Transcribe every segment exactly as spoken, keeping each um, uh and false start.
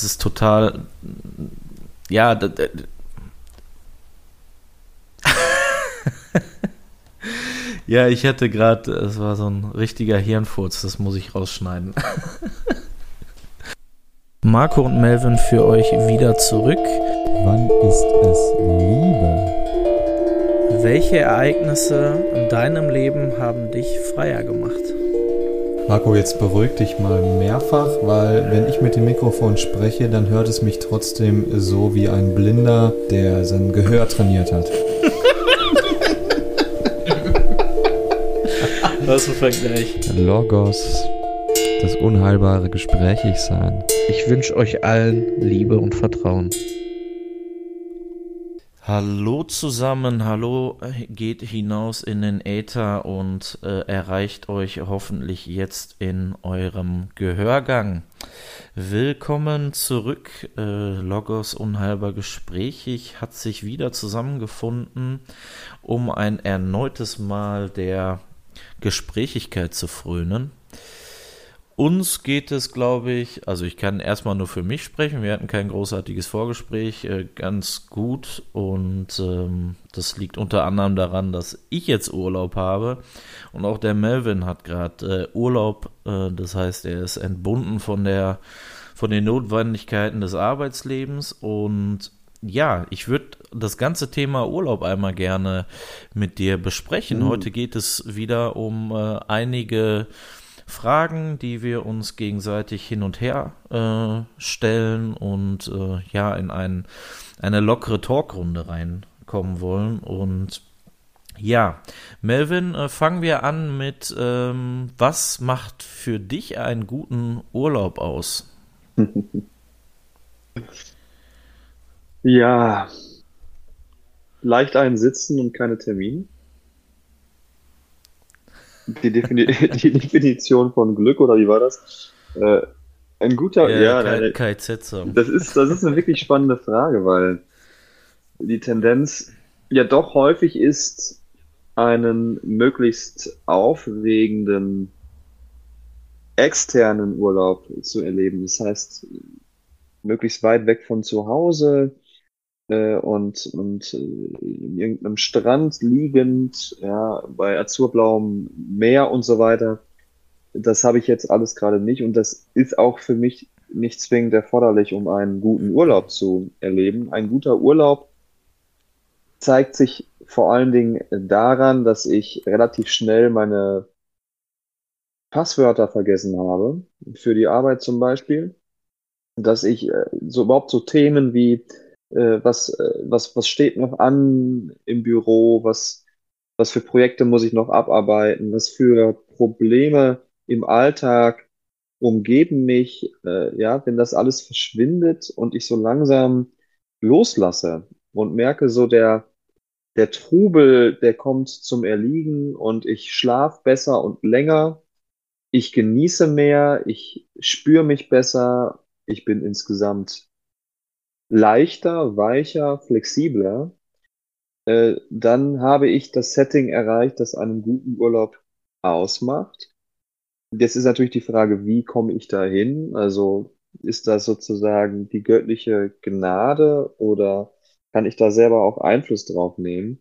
ist total, ja, d- d- ja, ich hatte gerade, es war so ein richtiger Hirnfurz, das muss ich rausschneiden. Marco und Melvin für euch wieder zurück. Wann ist es Liebe? Welche Ereignisse in deinem Leben haben dich freier gemacht? Marco, jetzt beruhig dich mal mehrfach, weil wenn ich mit dem Mikrofon spreche, dann hört es mich trotzdem so wie ein Blinder, der sein Gehör trainiert hat. Was für Vergleich? Logos, das unheilbare Gesprächigsein. Ich wünsche euch allen Liebe und Vertrauen. Hallo zusammen, hallo geht hinaus in den Äther und äh, erreicht euch hoffentlich jetzt in eurem Gehörgang. Willkommen zurück, äh, Logos unheilbar gesprächig hat sich wieder zusammengefunden, um ein erneutes Mal der Gesprächigkeit zu frönen. Uns geht es, glaube ich, also ich kann erstmal nur für mich sprechen, wir hatten kein großartiges Vorgespräch, äh, ganz gut und ähm, das liegt unter anderem daran, dass ich jetzt Urlaub habe und auch der Melvin hat gerade äh, Urlaub, äh, das heißt, er ist entbunden von der, von den Notwendigkeiten des Arbeitslebens und ja, ich würde das ganze Thema Urlaub einmal gerne mit dir besprechen. Mhm. Heute geht es wieder um äh, einige Fragen, die wir uns gegenseitig hin und her äh, stellen und äh, ja, in ein, eine lockere Talkrunde reinkommen wollen. Und ja, Melvin, äh, fangen wir an mit, ähm, was macht für dich einen guten Urlaub aus? Ja, leicht einsitzen und keine Termine. Die, Defini die Definition von Glück, oder wie war das? Äh, ein guter, Ja, ja, K- nein, KZ-Song. das ist, das ist eine wirklich spannende Frage, weil die Tendenz ja doch häufig ist, einen möglichst aufregenden externen Urlaub zu erleben. Das heißt, möglichst weit weg von zu Hause, äh, und, und äh, in irgendeinem Strand liegend, ja, bei azurblauem Meer und so weiter. Das habe ich jetzt alles gerade nicht und das ist auch für mich nicht zwingend erforderlich, um einen guten Urlaub zu erleben. Ein guter Urlaub zeigt sich vor allen Dingen daran, dass ich relativ schnell meine Passwörter vergessen habe, für die Arbeit zum Beispiel, dass ich äh, so überhaupt so Themen wie äh, was, äh, was, was steht noch an im Büro, was, was für Projekte muss ich noch abarbeiten, was für Probleme im Alltag umgeben mich, äh, ja, wenn das alles verschwindet und ich so langsam loslasse und merke, so der, der Trubel, der kommt zum Erliegen und ich schlafe besser und länger, ich genieße mehr, ich spüre mich besser, ich bin insgesamt leichter, weicher, flexibler, äh, dann habe ich das Setting erreicht, das einen guten Urlaub ausmacht. Jetzt ist natürlich die Frage, wie komme ich da hin? Also ist das sozusagen die göttliche Gnade oder kann ich da selber auch Einfluss drauf nehmen?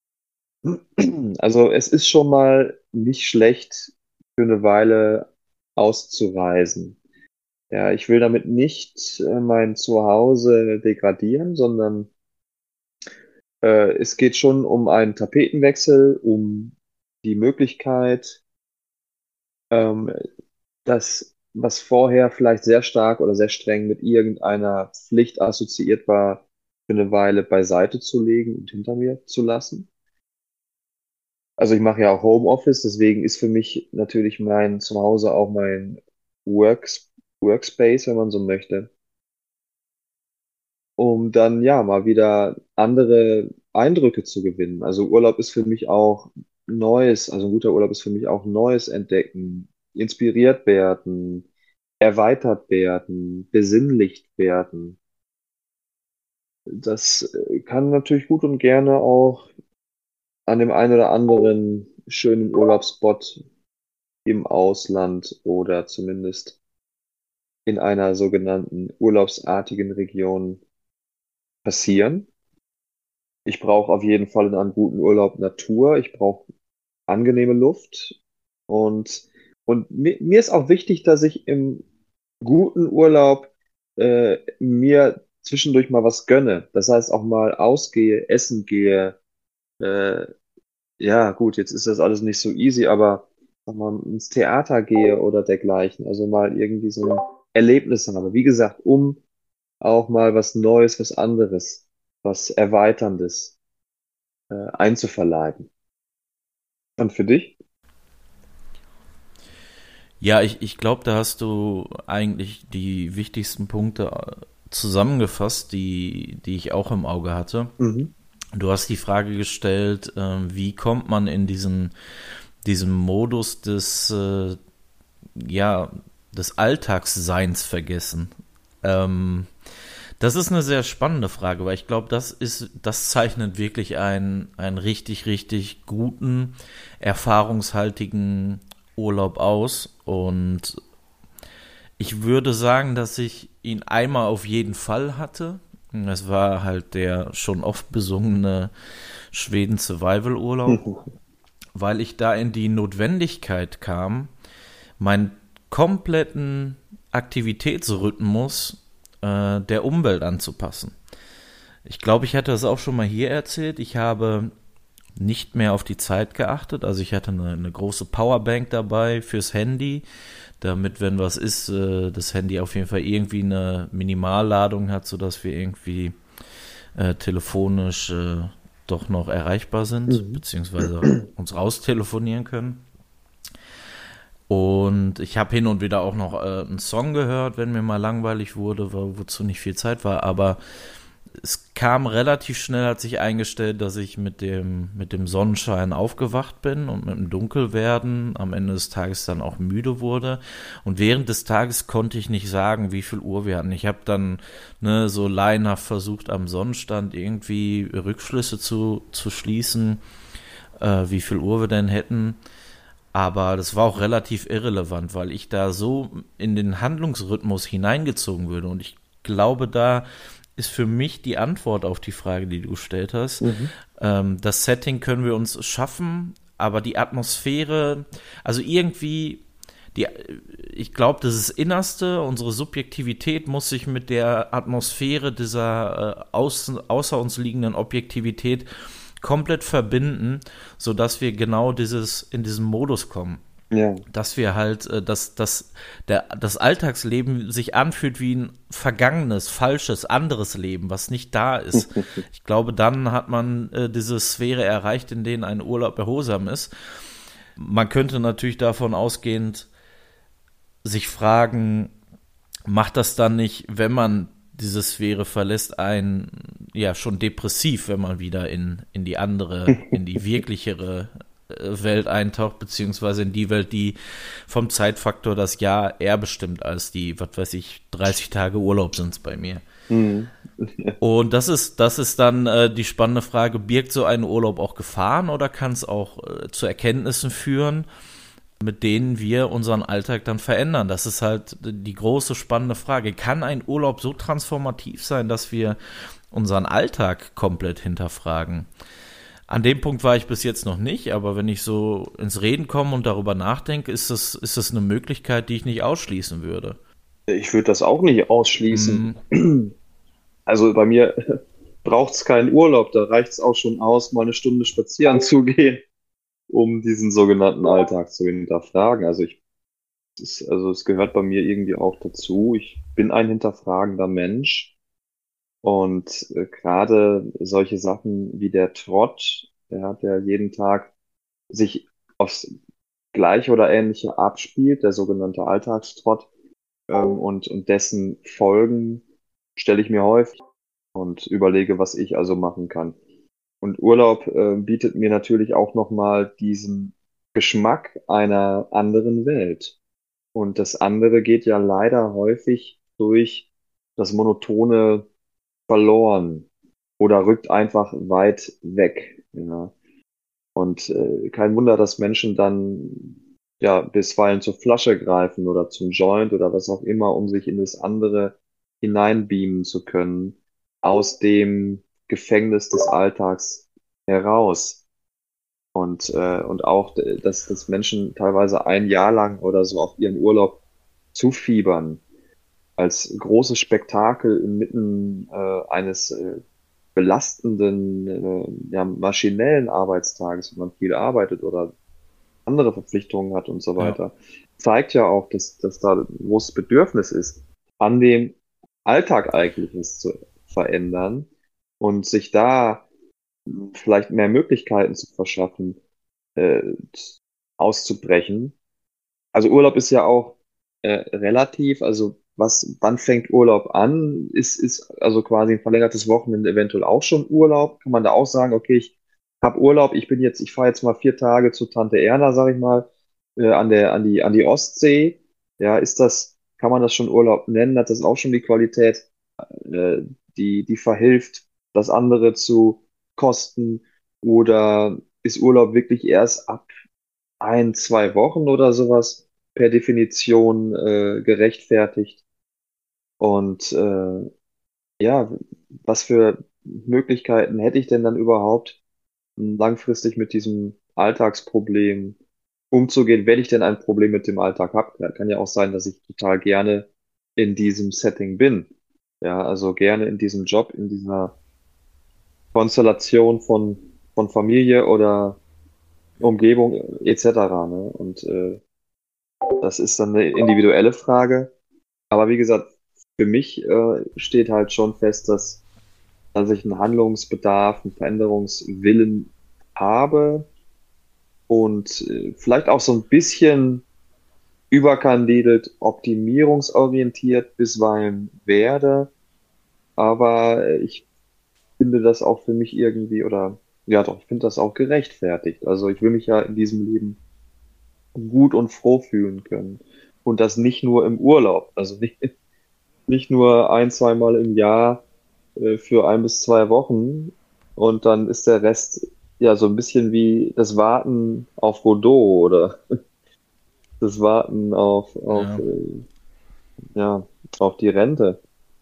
Also es ist schon mal nicht schlecht, für eine Weile auszureisen. Ja, ich will damit nicht äh, mein Zuhause degradieren, sondern äh, es geht schon um einen Tapetenwechsel, um die Möglichkeit, ähm, das, was vorher vielleicht sehr stark oder sehr streng mit irgendeiner Pflicht assoziiert war, für eine Weile beiseite zu legen und hinter mir zu lassen. Also ich mache ja auch Homeoffice, deswegen ist für mich natürlich mein Zuhause auch mein Works Workspace, wenn man so möchte, um dann ja mal wieder andere Eindrücke zu gewinnen. Also Urlaub ist für mich auch Neues, also ein guter Urlaub ist für mich auch Neues entdecken, inspiriert werden, erweitert werden, besinnlicht werden. Das äh, kann natürlich gut und gerne auch an dem einen oder anderen schönen Urlaubsspot im Ausland oder zumindest in einer sogenannten urlaubsartigen Region passieren. Ich brauche auf jeden Fall in einem guten Urlaub Natur. Ich brauche angenehme Luft. Und, und mir, mir ist auch wichtig, dass ich im guten Urlaub äh, mir zwischendurch mal was gönne. Das heißt auch mal ausgehe, essen gehe. Äh, ja, gut, jetzt ist das alles nicht so easy, aber sag mal, ins Theater gehe oder dergleichen. Also mal irgendwie so ein Erlebnis habe. Wie gesagt, um auch mal was Neues, was anderes, was Erweiterndes äh, einzuverleiben. Und für dich? Ja, ich, ich glaube, da hast du eigentlich die wichtigsten Punkte äh, zusammengefasst, die, die ich auch im Auge hatte. Mhm. Du hast die Frage gestellt, ähm, wie kommt man in diesen, diesen Modus des, äh, ja, des Alltagsseins vergessen? Ähm, Das ist eine sehr spannende Frage, weil ich glaube, das ist, das zeichnet wirklich einen, einen richtig, richtig guten, erfahrungshaltigen Urlaub aus. Und ich würde sagen, dass ich ihn einmal auf jeden Fall hatte. Es war halt der schon oft besungene Schweden Survival Urlaub, weil ich da in die Notwendigkeit kam, meinen kompletten Aktivitätsrhythmus äh, der Umwelt anzupassen. Ich glaube, ich hatte das auch schon mal hier erzählt. Ich habe nicht mehr auf die Zeit geachtet. Also ich hatte eine, eine große Powerbank dabei fürs Handy, damit, wenn was ist, äh, das Handy auf jeden Fall irgendwie eine Minimalladung hat, sodass wir irgendwie äh, telefonisch äh, doch noch erreichbar sind, Mhm. beziehungsweise uns raustelefonieren können. Und ich habe hin und wieder auch noch äh, einen Song gehört, wenn mir mal langweilig wurde, wo, wozu nicht viel Zeit war. Aber es kam relativ schnell, hat sich eingestellt, dass ich mit dem, mit dem Sonnenschein aufgewacht bin und mit dem Dunkelwerden am Ende des Tages dann auch müde wurde. Und während des Tages konnte ich nicht sagen, wie viel Uhr wir hatten. Ich habe dann ne, so laienhaft versucht, am Sonnenstand irgendwie Rückschlüsse zu, zu schließen, äh, wie viel Uhr wir denn hätten. Aber das war auch relativ irrelevant, weil ich da so in den Handlungsrhythmus hineingezogen würde. Und ich glaube, da ist für mich die Antwort auf die Frage, die du gestellt hast. Mhm. Ähm, das Setting können wir uns schaffen, aber die Atmosphäre, also irgendwie, die, ich glaube, das ist das Innerste, unsere Subjektivität muss sich mit der Atmosphäre dieser äh, außen, außer uns liegenden Objektivität komplett verbinden, sodass wir genau dieses in diesen Modus kommen. Ja. Dass wir halt, äh, dass, dass der, das Alltagsleben sich anfühlt wie ein vergangenes, falsches, anderes Leben, was nicht da ist. Ich glaube, dann hat man äh, diese Sphäre erreicht, in denen ein Urlaub erholsam ist. Man könnte natürlich davon ausgehend sich fragen, macht das dann nicht, wenn man diese Sphäre verlässt, ein ja schon depressiv, wenn man wieder in, in die andere, in die wirklichere äh, Welt eintaucht, beziehungsweise in die Welt, die vom Zeitfaktor das Jahr eher bestimmt als die, was weiß ich, dreißig Tage Urlaub sind es bei mir. Mhm. Und das ist, das ist dann äh, die spannende Frage, birgt so ein Urlaub auch Gefahren oder kann es auch äh, zu Erkenntnissen führen, mit denen wir unseren Alltag dann verändern? Das ist halt die große spannende Frage. Kann ein Urlaub so transformativ sein, dass wir unseren Alltag komplett hinterfragen? An dem Punkt war ich bis jetzt noch nicht, aber wenn ich so ins Reden komme und darüber nachdenke, ist das, ist das eine Möglichkeit, die ich nicht ausschließen würde. Ich würde das auch nicht Mm, ausschließen. Also bei mir braucht es keinen Urlaub, da reicht es auch schon aus, mal eine Stunde spazieren zu gehen, um diesen sogenannten Alltag zu hinterfragen. Also ich, es ist, also es gehört bei mir irgendwie auch dazu. Ich bin ein hinterfragender Mensch und äh, gerade solche Sachen wie der Trott, der hat ja jeden Tag sich aufs Gleiche oder Ähnliche abspielt, der sogenannte Alltagstrott, ähm, und, und dessen Folgen stelle ich mir häufig und überlege, was ich also machen kann. Und Urlaub äh, bietet mir natürlich auch nochmal diesen Geschmack einer anderen Welt. Und das andere geht ja leider häufig durch das Monotone verloren oder rückt einfach weit weg. Ja. Und äh, kein Wunder, dass Menschen dann ja, bisweilen zur Flasche greifen oder zum Joint oder was auch immer, um sich in das andere hineinbeamen zu können, aus dem Gefängnis des Alltags heraus. Und, äh, und auch, äh, dass, dass Menschen teilweise ein Jahr lang oder so auf ihren Urlaub zufiebern, als großes Spektakel inmitten äh, eines äh, belastenden, äh, ja, maschinellen Arbeitstages, wenn man viel arbeitet oder andere Verpflichtungen hat und so Ja, weiter, zeigt ja auch, dass, dass da ein großes Bedürfnis ist, an dem Alltag eigentlich was zu verändern und sich da vielleicht mehr Möglichkeiten zu verschaffen, äh, auszubrechen. Also Urlaub ist ja auch äh, relativ, also was, wann fängt Urlaub an? Ist, ist also quasi ein verlängertes Wochenende eventuell auch schon Urlaub? Kann man da auch sagen, okay, ich habe Urlaub, ich bin jetzt, ich fahre jetzt mal vier Tage zu Tante Erna, sag ich mal, äh, an der, an die, an die Ostsee. Ja, ist das, kann man das schon Urlaub nennen? Hat das auch schon die Qualität, äh, die, die verhilft, das andere zu kosten? Oder ist Urlaub wirklich erst ab ein, zwei Wochen oder sowas per Definition äh, gerechtfertigt? Und äh, ja, was für Möglichkeiten hätte ich denn dann überhaupt, langfristig mit diesem Alltagsproblem umzugehen, wenn ich denn ein Problem mit dem Alltag habe? Kann ja auch sein, dass ich total gerne in diesem Setting bin. Ja, also gerne in diesem Job, in dieser Konstellation von, von Familie oder Umgebung et cetera. Ne? Und äh, das ist dann eine individuelle Frage. Aber wie gesagt, für mich äh, steht halt schon fest, dass, dass ich einen Handlungsbedarf, einen Veränderungswillen habe und äh, vielleicht auch so ein bisschen überkandidelt optimierungsorientiert bisweilen werde. Aber äh, ich finde das auch für mich irgendwie, oder ja doch, ich finde das auch gerechtfertigt. Also ich will mich ja in diesem Leben gut und froh fühlen können. Und das nicht nur im Urlaub. Also nicht, nicht nur ein, zweimal im Jahr äh, für ein bis zwei Wochen. Und dann ist der Rest ja so ein bisschen wie das Warten auf Godot oder das Warten auf, auf, ja. äh, ja, auf die Rente.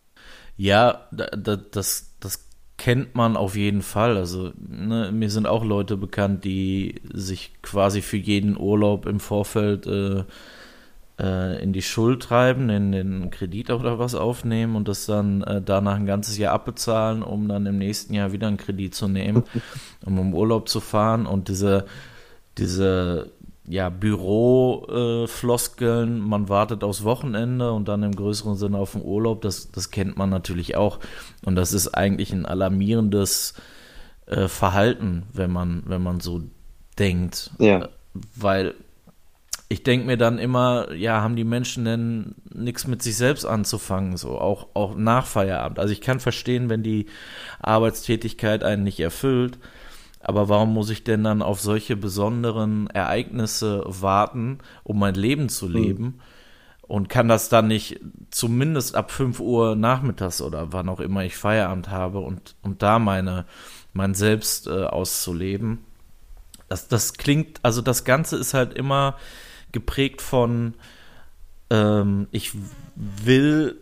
Ja, da, da, das, das kennt man auf jeden Fall. Also, ne, mir sind auch Leute bekannt, die sich quasi für jeden Urlaub im Vorfeld äh, äh, in die Schuld treiben, in den Kredit oder was aufnehmen und das dann äh, danach ein ganzes Jahr abbezahlen, um dann im nächsten Jahr wieder einen Kredit zu nehmen, um im Urlaub zu fahren. Und diese, diese ja, Büro-Floskeln, man wartet aufs Wochenende und dann im größeren Sinne auf den Urlaub, das, das kennt man natürlich auch. Und das ist eigentlich ein alarmierendes äh, Verhalten, wenn man, wenn man so denkt. Ja, Weil ich denke mir dann immer, ja, haben die Menschen denn nichts mit sich selbst anzufangen, so auch, auch nach Feierabend. Also ich kann verstehen, wenn die Arbeitstätigkeit einen nicht erfüllt, aber warum muss ich denn dann auf solche besonderen Ereignisse warten, um mein Leben zu hm, leben? Und kann das dann nicht zumindest ab fünf Uhr nachmittags oder wann auch immer ich Feierabend habe und, und da meine, mein Selbst äh, auszuleben? Das, das klingt, also das Ganze ist halt immer geprägt von, ähm, ich will,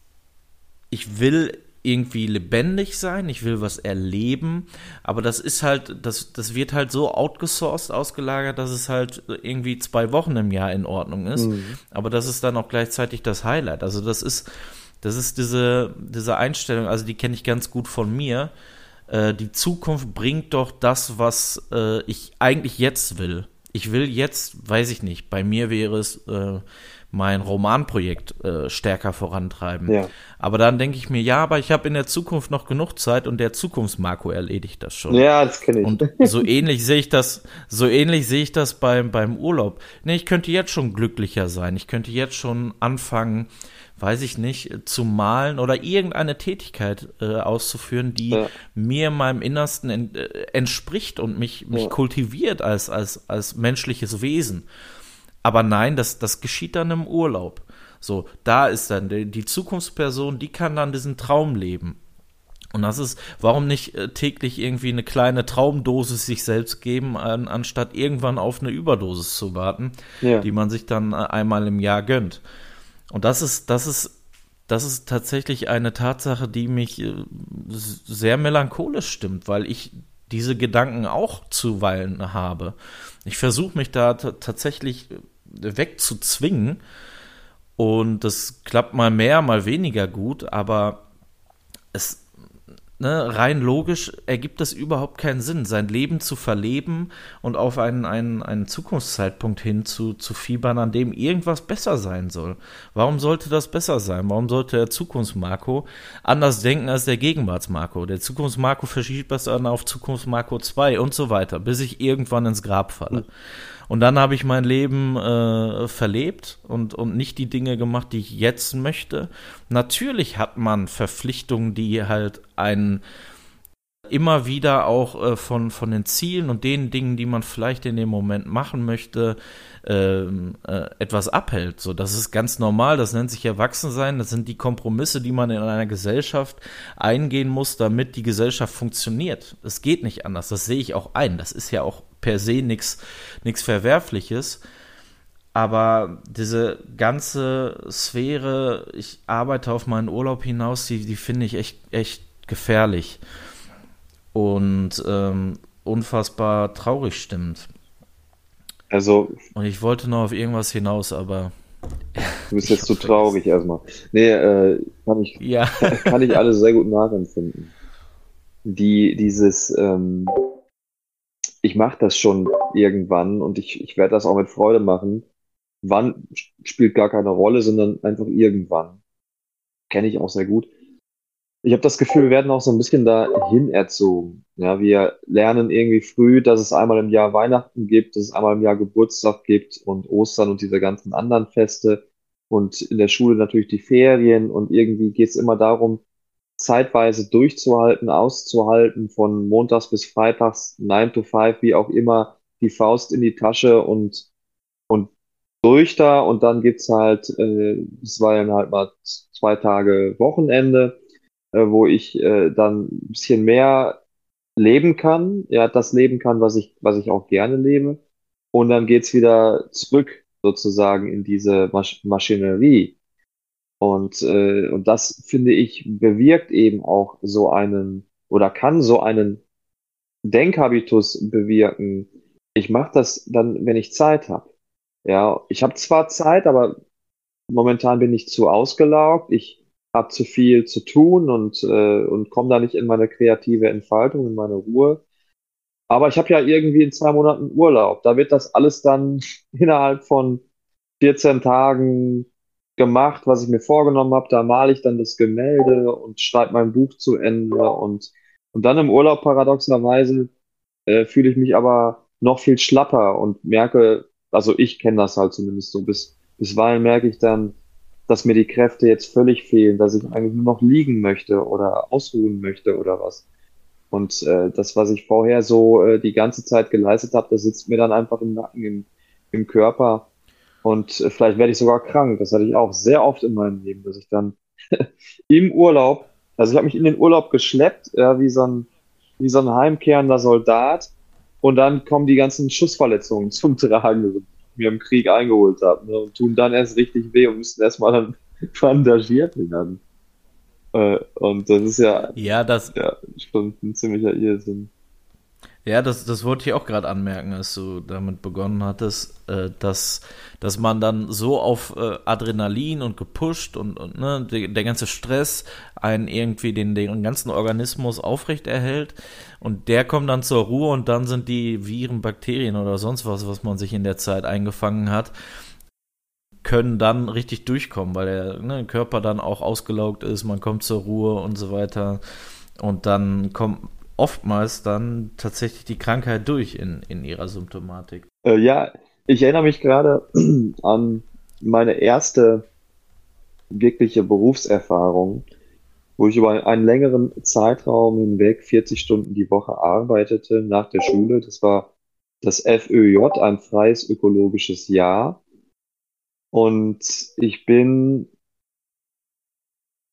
ich will irgendwie lebendig sein, ich will was erleben, aber das ist halt, das, das wird halt so outgesourced ausgelagert, dass es halt irgendwie zwei Wochen im Jahr in Ordnung ist, hm, aber das ist dann auch gleichzeitig das Highlight. Also das ist, das ist diese, diese Einstellung, also die kenne ich ganz gut von mir. Äh, die Zukunft bringt doch das, was äh, ich eigentlich jetzt will. Ich will jetzt, weiß ich nicht, bei mir wäre es äh, mein Romanprojekt äh, stärker vorantreiben. ja. Aber dann denke ich mir, ja, aber ich habe in der Zukunft noch genug Zeit und der Zukunftsmarco erledigt das schon. Ja, das kenne ich. Und so ähnlich sehe ich das, so ähnlich sehe ich das beim, beim Urlaub. Nee, ich könnte jetzt schon glücklicher sein. Ich könnte jetzt schon anfangen, weiß ich nicht, zu malen oder irgendeine Tätigkeit äh, auszuführen, die Ja, mir meinem Innersten en, äh, entspricht und mich, mich ja, kultiviert als, als, als menschliches Wesen. Aber nein, das, das geschieht dann im Urlaub. So, da ist dann die, die Zukunftsperson, die kann dann diesen Traum leben. Und das ist, warum nicht äh, täglich irgendwie eine kleine Traumdosis sich selbst geben, an, anstatt irgendwann auf eine Überdosis zu warten, Ja. die man sich dann äh, einmal im Jahr gönnt. Und das ist, das ist, das ist tatsächlich eine Tatsache, die mich äh, sehr melancholisch stimmt, weil ich diese Gedanken auch zuweilen habe. Ich versuche mich da t- tatsächlich wegzuzwingen und das klappt mal mehr, mal weniger gut, aber es Ne, rein logisch ergibt es überhaupt keinen Sinn, sein Leben zu verleben und auf einen, einen, einen Zukunftszeitpunkt hin zu, zu fiebern, an dem irgendwas besser sein soll. Warum sollte das besser sein? Warum sollte der Zukunftsmarco anders denken als der Gegenwartsmarco? Der Zukunftsmarco verschiebt das dann auf Zukunftsmarco zwei und so weiter, bis ich irgendwann ins Grab falle. Und dann habe ich mein Leben äh, verlebt und, und nicht die Dinge gemacht, die ich jetzt möchte. Natürlich hat man Verpflichtungen, die halt einen immer wieder auch äh, von, von den Zielen und den Dingen, die man vielleicht in dem Moment machen möchte, ähm, äh, etwas abhält. So, das ist ganz normal, das nennt sich Erwachsensein, das sind die Kompromisse, die man in einer Gesellschaft eingehen muss, damit die Gesellschaft funktioniert. Es geht nicht anders, das sehe ich auch ein. Das ist ja auch per se nichts nichts Verwerfliches. Aber diese ganze Sphäre, ich arbeite auf meinen Urlaub hinaus, die, die finde ich echt, echt gefährlich und ähm, unfassbar traurig stimmt. Also, Und ich wollte noch auf irgendwas hinaus, aber du bist ich jetzt zu hab's vergessen. traurig erstmal. Nee, äh, kann ich, Ja, kann ich alles sehr gut nachempfinden. Die, dieses, ähm, ich mache das schon irgendwann und ich, ich werde das auch mit Freude machen. Wann spielt gar keine Rolle, sondern einfach irgendwann. Kenne ich auch sehr gut. Ich habe das Gefühl, wir werden auch so ein bisschen dahin erzogen. Ja, wir lernen irgendwie früh, dass es einmal im Jahr Weihnachten gibt, dass es einmal im Jahr Geburtstag gibt und Ostern und diese ganzen anderen Feste und in der Schule natürlich die Ferien und irgendwie geht es immer darum, zeitweise durchzuhalten, auszuhalten, von montags bis freitags, nine to five, wie auch immer, die Faust in die Tasche und, und durch da und dann gibt's halt äh, bisweilen halt mal zwei Tage Wochenende, äh, wo ich äh, dann ein bisschen mehr leben kann, ja, das leben kann, was ich, was ich auch gerne lebe. Und dann geht's wieder zurück sozusagen in diese Masch Maschinerie. Und, äh, und das, finde ich, bewirkt eben auch so einen oder kann so einen Denkhabitus bewirken. Ich mache das dann, wenn ich Zeit habe. Ja, ich habe zwar Zeit, aber momentan bin ich zu ausgelaugt. Ich habe zu viel zu tun und, äh, und komme da nicht in meine kreative Entfaltung, in meine Ruhe. Aber ich habe ja irgendwie in zwei Monaten Urlaub. Da wird das alles dann innerhalb von vierzehn Tagen gemacht, was ich mir vorgenommen habe. Da male ich dann das Gemälde und schreibe mein Buch zu Ende. Und, und dann im Urlaub paradoxerweise äh, fühle ich mich aber noch viel schlapper und merke, also ich kenne das halt zumindest so, bis, bisweilen merke ich dann, dass mir die Kräfte jetzt völlig fehlen, dass ich eigentlich nur noch liegen möchte oder ausruhen möchte oder was. Und äh, das, was ich vorher so äh, die ganze Zeit geleistet habe, das sitzt mir dann einfach im Nacken, im, im Körper. Und äh, vielleicht werde ich sogar krank. Das hatte ich auch sehr oft in meinem Leben, dass ich dann im Urlaub, also ich habe mich in den Urlaub geschleppt, ja, wie so ein, wie so ein heimkehrender Soldat. Und dann kommen die ganzen Schussverletzungen zum Tragen, die ich mir im Krieg eingeholt habe, ne, und tun dann erst richtig weh und müssen erstmal dann bandagiert werden. Äh, und das ist ja, ja, das, ja schon ein ziemlicher Irrsinn. Ja, das, das wollte ich auch gerade anmerken, als du damit begonnen hattest, äh, dass, dass man dann so auf äh, Adrenalin und gepusht und, und ne, der, der ganze Stress einen irgendwie den, den ganzen Organismus aufrecht erhält und der kommt dann zur Ruhe und dann sind die Viren, Bakterien oder sonst was, was man sich in der Zeit eingefangen hat, können dann richtig durchkommen, weil der ne, Körper dann auch ausgelaugt ist, man kommt zur Ruhe und so weiter und dann kommt oftmals dann tatsächlich die Krankheit durch in, in ihrer Symptomatik. Äh, ja, ich erinnere mich gerade an meine erste wirkliche Berufserfahrung, wo ich über einen längeren Zeitraum hinweg vierzig Stunden die Woche arbeitete nach der Schule. Das war das F Ö J, ein freies ökologisches Jahr. Und ich bin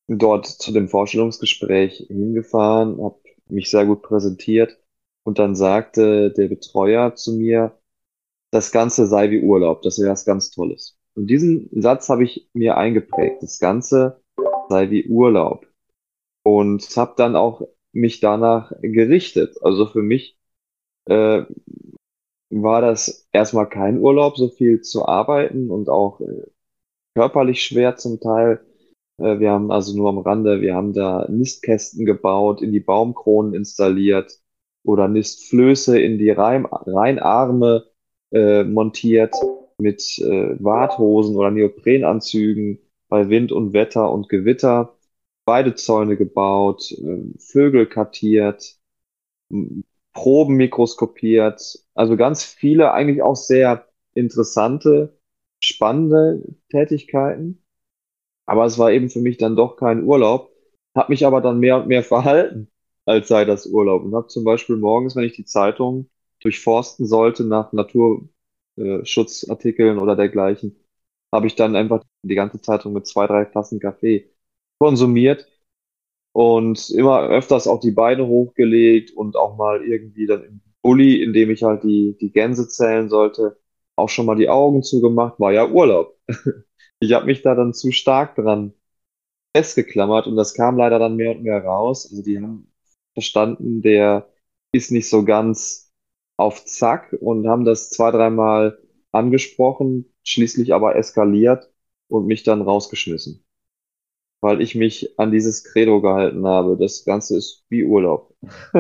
dort zu dem Vorstellungsgespräch hingefahren, habe mich sehr gut präsentiert und dann sagte der Betreuer zu mir, das Ganze sei wie Urlaub, das wäre was ganz Tolles. Und diesen Satz habe ich mir eingeprägt, das Ganze sei wie Urlaub. Und habe dann auch mich danach gerichtet. Also für mich äh, war das erstmal kein Urlaub, so viel zu arbeiten und auch äh, körperlich schwer zum Teil. Äh, wir haben also nur am Rande, wir haben da Nistkästen gebaut, in die Baumkronen installiert oder Nistflöße in die Reim Rheinarme äh, montiert mit äh, Warthosen oder Neoprenanzügen bei Wind und Wetter und Gewitter. Weidezäune gebaut, äh, Vögel kartiert, m- Proben mikroskopiert. Also ganz viele eigentlich auch sehr interessante, spannende Tätigkeiten. Aber es war eben für mich dann doch kein Urlaub, habe mich aber dann mehr und mehr verhalten, als sei das Urlaub. Und habe zum Beispiel morgens, wenn ich die Zeitung durchforsten sollte nach Naturschutzartikeln oder dergleichen, habe ich dann einfach die ganze Zeitung mit zwei, drei Tassen Kaffee konsumiert und immer öfters auch die Beine hochgelegt und auch mal irgendwie dann im Bulli, in dem ich halt die, die Gänse zählen sollte, auch schon mal die Augen zugemacht, war ja Urlaub. Ich habe mich da dann zu stark dran festgeklammert und das kam leider dann mehr und mehr raus. Also die haben verstanden, der ist nicht so ganz auf Zack und haben das zwei, dreimal angesprochen, schließlich aber eskaliert und mich dann rausgeschmissen, weil ich mich an dieses Credo gehalten habe. Das Ganze ist wie Urlaub.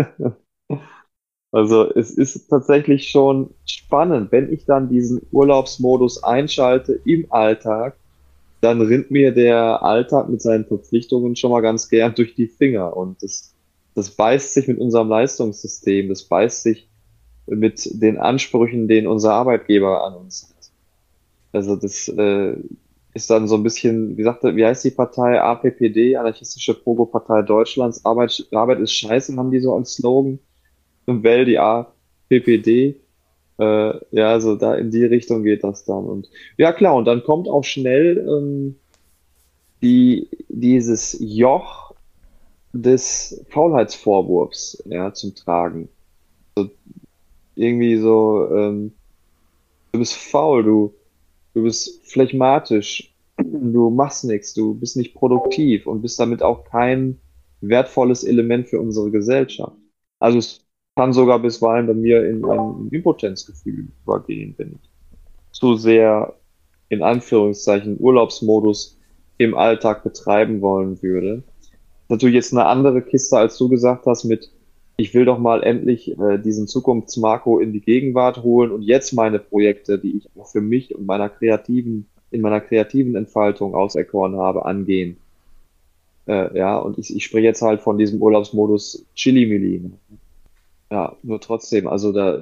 Also es ist tatsächlich schon spannend, wenn ich dann diesen Urlaubsmodus einschalte im Alltag, dann rinnt mir der Alltag mit seinen Verpflichtungen schon mal ganz gern durch die Finger. Und das, das beißt sich mit unserem Leistungssystem, das beißt sich mit den Ansprüchen, den unser Arbeitgeber an uns hat. Also das äh, ist dann so ein bisschen, wie sagte, wie heißt die Partei? A P P D, Anarchistische Probo-Partei Deutschlands. Arbeit, Arbeit ist scheiße, haben die so als Slogan. Und wähl die A P P D. Äh, ja, also da in die Richtung geht das dann. Und ja klar, und dann kommt auch schnell ähm, die, dieses Joch des Faulheitsvorwurfs ja, zum Tragen. Irgendwie so, ähm, du bist faul, du, du bist phlegmatisch, du machst nichts, du bist nicht produktiv und bist damit auch kein wertvolles Element für unsere Gesellschaft. Also es kann sogar bisweilen bei mir in ein Impotenzgefühl übergehen, wenn ich zu sehr in Anführungszeichen Urlaubsmodus im Alltag betreiben wollen würde. Natürlich jetzt eine andere Kiste, als du gesagt hast, mit ich will doch mal endlich äh, diesen Zukunftsmarco in die Gegenwart holen und jetzt meine Projekte, die ich auch für mich und meiner kreativen, in meiner kreativen Entfaltung auserkoren habe, angehen. Äh, ja, und ich, ich spreche jetzt halt von diesem Urlaubsmodus Chili-Milli. Ja, nur trotzdem, also da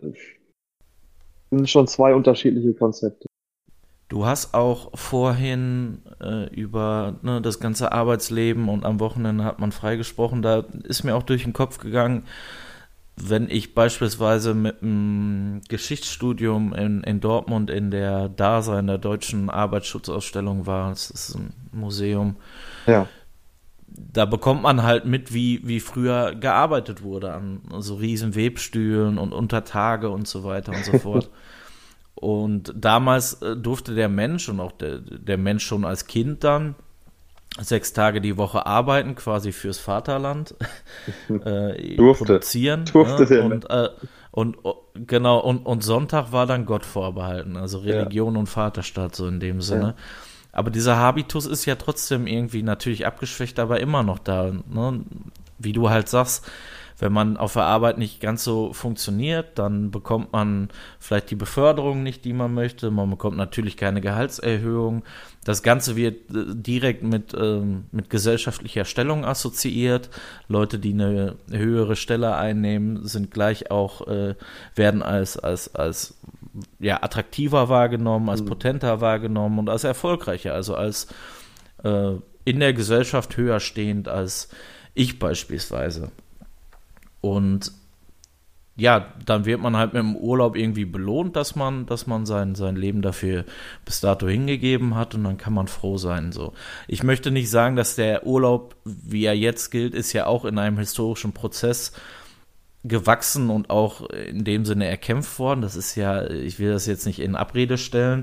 sind schon zwei unterschiedliche Konzepte. Du hast auch vorhin äh, über ne, das ganze Arbeitsleben und am Wochenende hat man freigesprochen. Da ist mir auch durch den Kopf gegangen, wenn ich beispielsweise mit einem Geschichtsstudium in, in Dortmund in der DASA, in der Deutschen Arbeitsschutzausstellung war, das ist ein Museum, Ja, da bekommt man halt mit, wie, wie früher gearbeitet wurde an so riesen Webstühlen und Untertage und so weiter und so fort. Und damals äh, durfte der Mensch und auch der, der Mensch schon als Kind dann sechs Tage die Woche arbeiten, quasi fürs Vaterland, äh, durfte, produzieren. durfte Ne? der Und, Mensch. äh, und oh, genau, und, und Sonntag war dann Gott vorbehalten, also Ja, Religion und Vaterstaat so in dem ja. Sinne. Aber dieser Habitus ist ja trotzdem irgendwie natürlich abgeschwächt, aber immer noch da. Ne? Wie du halt sagst, wenn man auf der Arbeit nicht ganz so funktioniert, dann bekommt man vielleicht die Beförderung nicht, die man möchte. Man bekommt natürlich keine Gehaltserhöhung. Das Ganze wird äh, direkt mit, ähm, mit gesellschaftlicher Stellung assoziiert. Leute, die eine höhere Stelle einnehmen, sind gleich auch, äh, werden als, als, als ja, attraktiver wahrgenommen, als Hm. potenter wahrgenommen und als erfolgreicher, also als äh, in der Gesellschaft höher stehend als ich beispielsweise. Und ja, dann wird man halt mit dem Urlaub irgendwie belohnt, dass man, dass man sein, sein Leben dafür bis dato hingegeben hat und dann kann man froh sein. So. Ich möchte nicht sagen, dass der Urlaub, wie er jetzt gilt, ist ja auch in einem historischen Prozess gewachsen und auch in dem Sinne erkämpft worden. Das ist ja, ich will das jetzt nicht in Abrede stellen,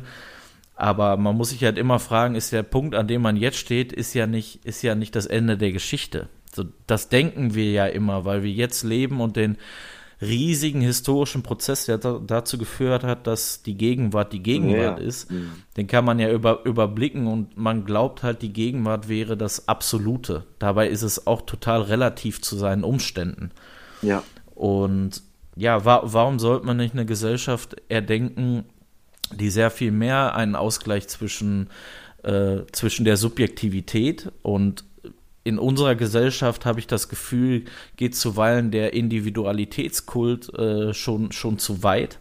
aber man muss sich halt immer fragen, ist der Punkt, an dem man jetzt steht, ist ja nicht, ist ja nicht das Ende der Geschichte. So, das denken wir ja immer, weil wir jetzt leben und den riesigen historischen Prozess, der da, dazu geführt hat, dass die Gegenwart die Gegenwart ja. ist, mhm. den kann man ja über, überblicken und man glaubt halt, die Gegenwart wäre das Absolute. Dabei ist es auch total relativ zu seinen Umständen. Ja. Und ja, wa- warum sollte man nicht eine Gesellschaft erdenken, die sehr viel mehr einen Ausgleich zwischen, äh, zwischen der Subjektivität und in unserer Gesellschaft, habe ich das Gefühl, geht zuweilen der Individualitätskult äh, schon, schon zu weit.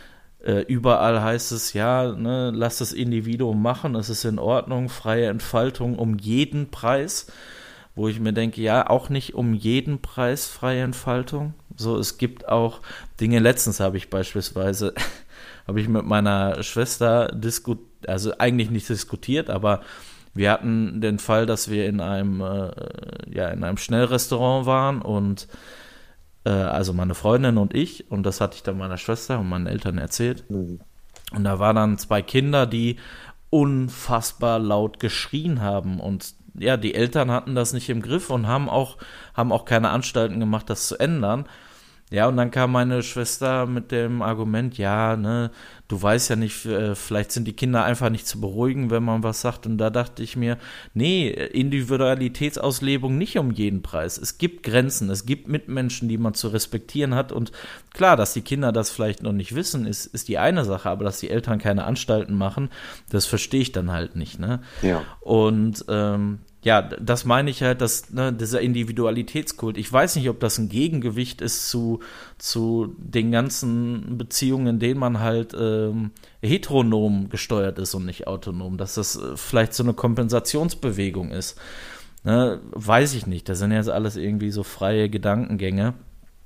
Äh, überall heißt es, ja, ne, lass das Individuum machen, es ist in Ordnung, freie Entfaltung um jeden Preis. Wo ich mir denke, ja, auch nicht um jeden Preis freie Entfaltung. So, es gibt auch Dinge, letztens habe ich beispielsweise, habe ich mit meiner Schwester diskutiert, also eigentlich nicht diskutiert, aber wir hatten den Fall, dass wir in einem, äh, ja, in einem Schnellrestaurant waren und äh, also meine Freundin und ich, und das hatte ich dann meiner Schwester und meinen Eltern erzählt. Mhm. Und da waren dann zwei Kinder, die unfassbar laut geschrien haben und ja, die Eltern hatten das nicht im Griff und haben auch, haben auch keine Anstalten gemacht, das zu ändern. Ja, und dann kam meine Schwester mit dem Argument, ja, ne, du weißt ja nicht, vielleicht sind die Kinder einfach nicht zu beruhigen, wenn man was sagt. Und da dachte ich mir, nee, Individualitätsauslebung nicht um jeden Preis. Es gibt Grenzen, es gibt Mitmenschen, die man zu respektieren hat. Und klar, dass die Kinder das vielleicht noch nicht wissen, ist, ist die eine Sache, aber dass die Eltern keine Anstalten machen, das verstehe ich dann halt nicht, ne? Ja. Und ähm, ja, das meine ich halt, dass, ne, dieser Individualitätskult, ich weiß nicht, ob das ein Gegengewicht ist zu, zu den ganzen Beziehungen, in denen man halt ähm, heteronom gesteuert ist und nicht autonom, dass das äh, vielleicht so eine Kompensationsbewegung ist. Ne, weiß ich nicht, das sind jetzt alles irgendwie so freie Gedankengänge.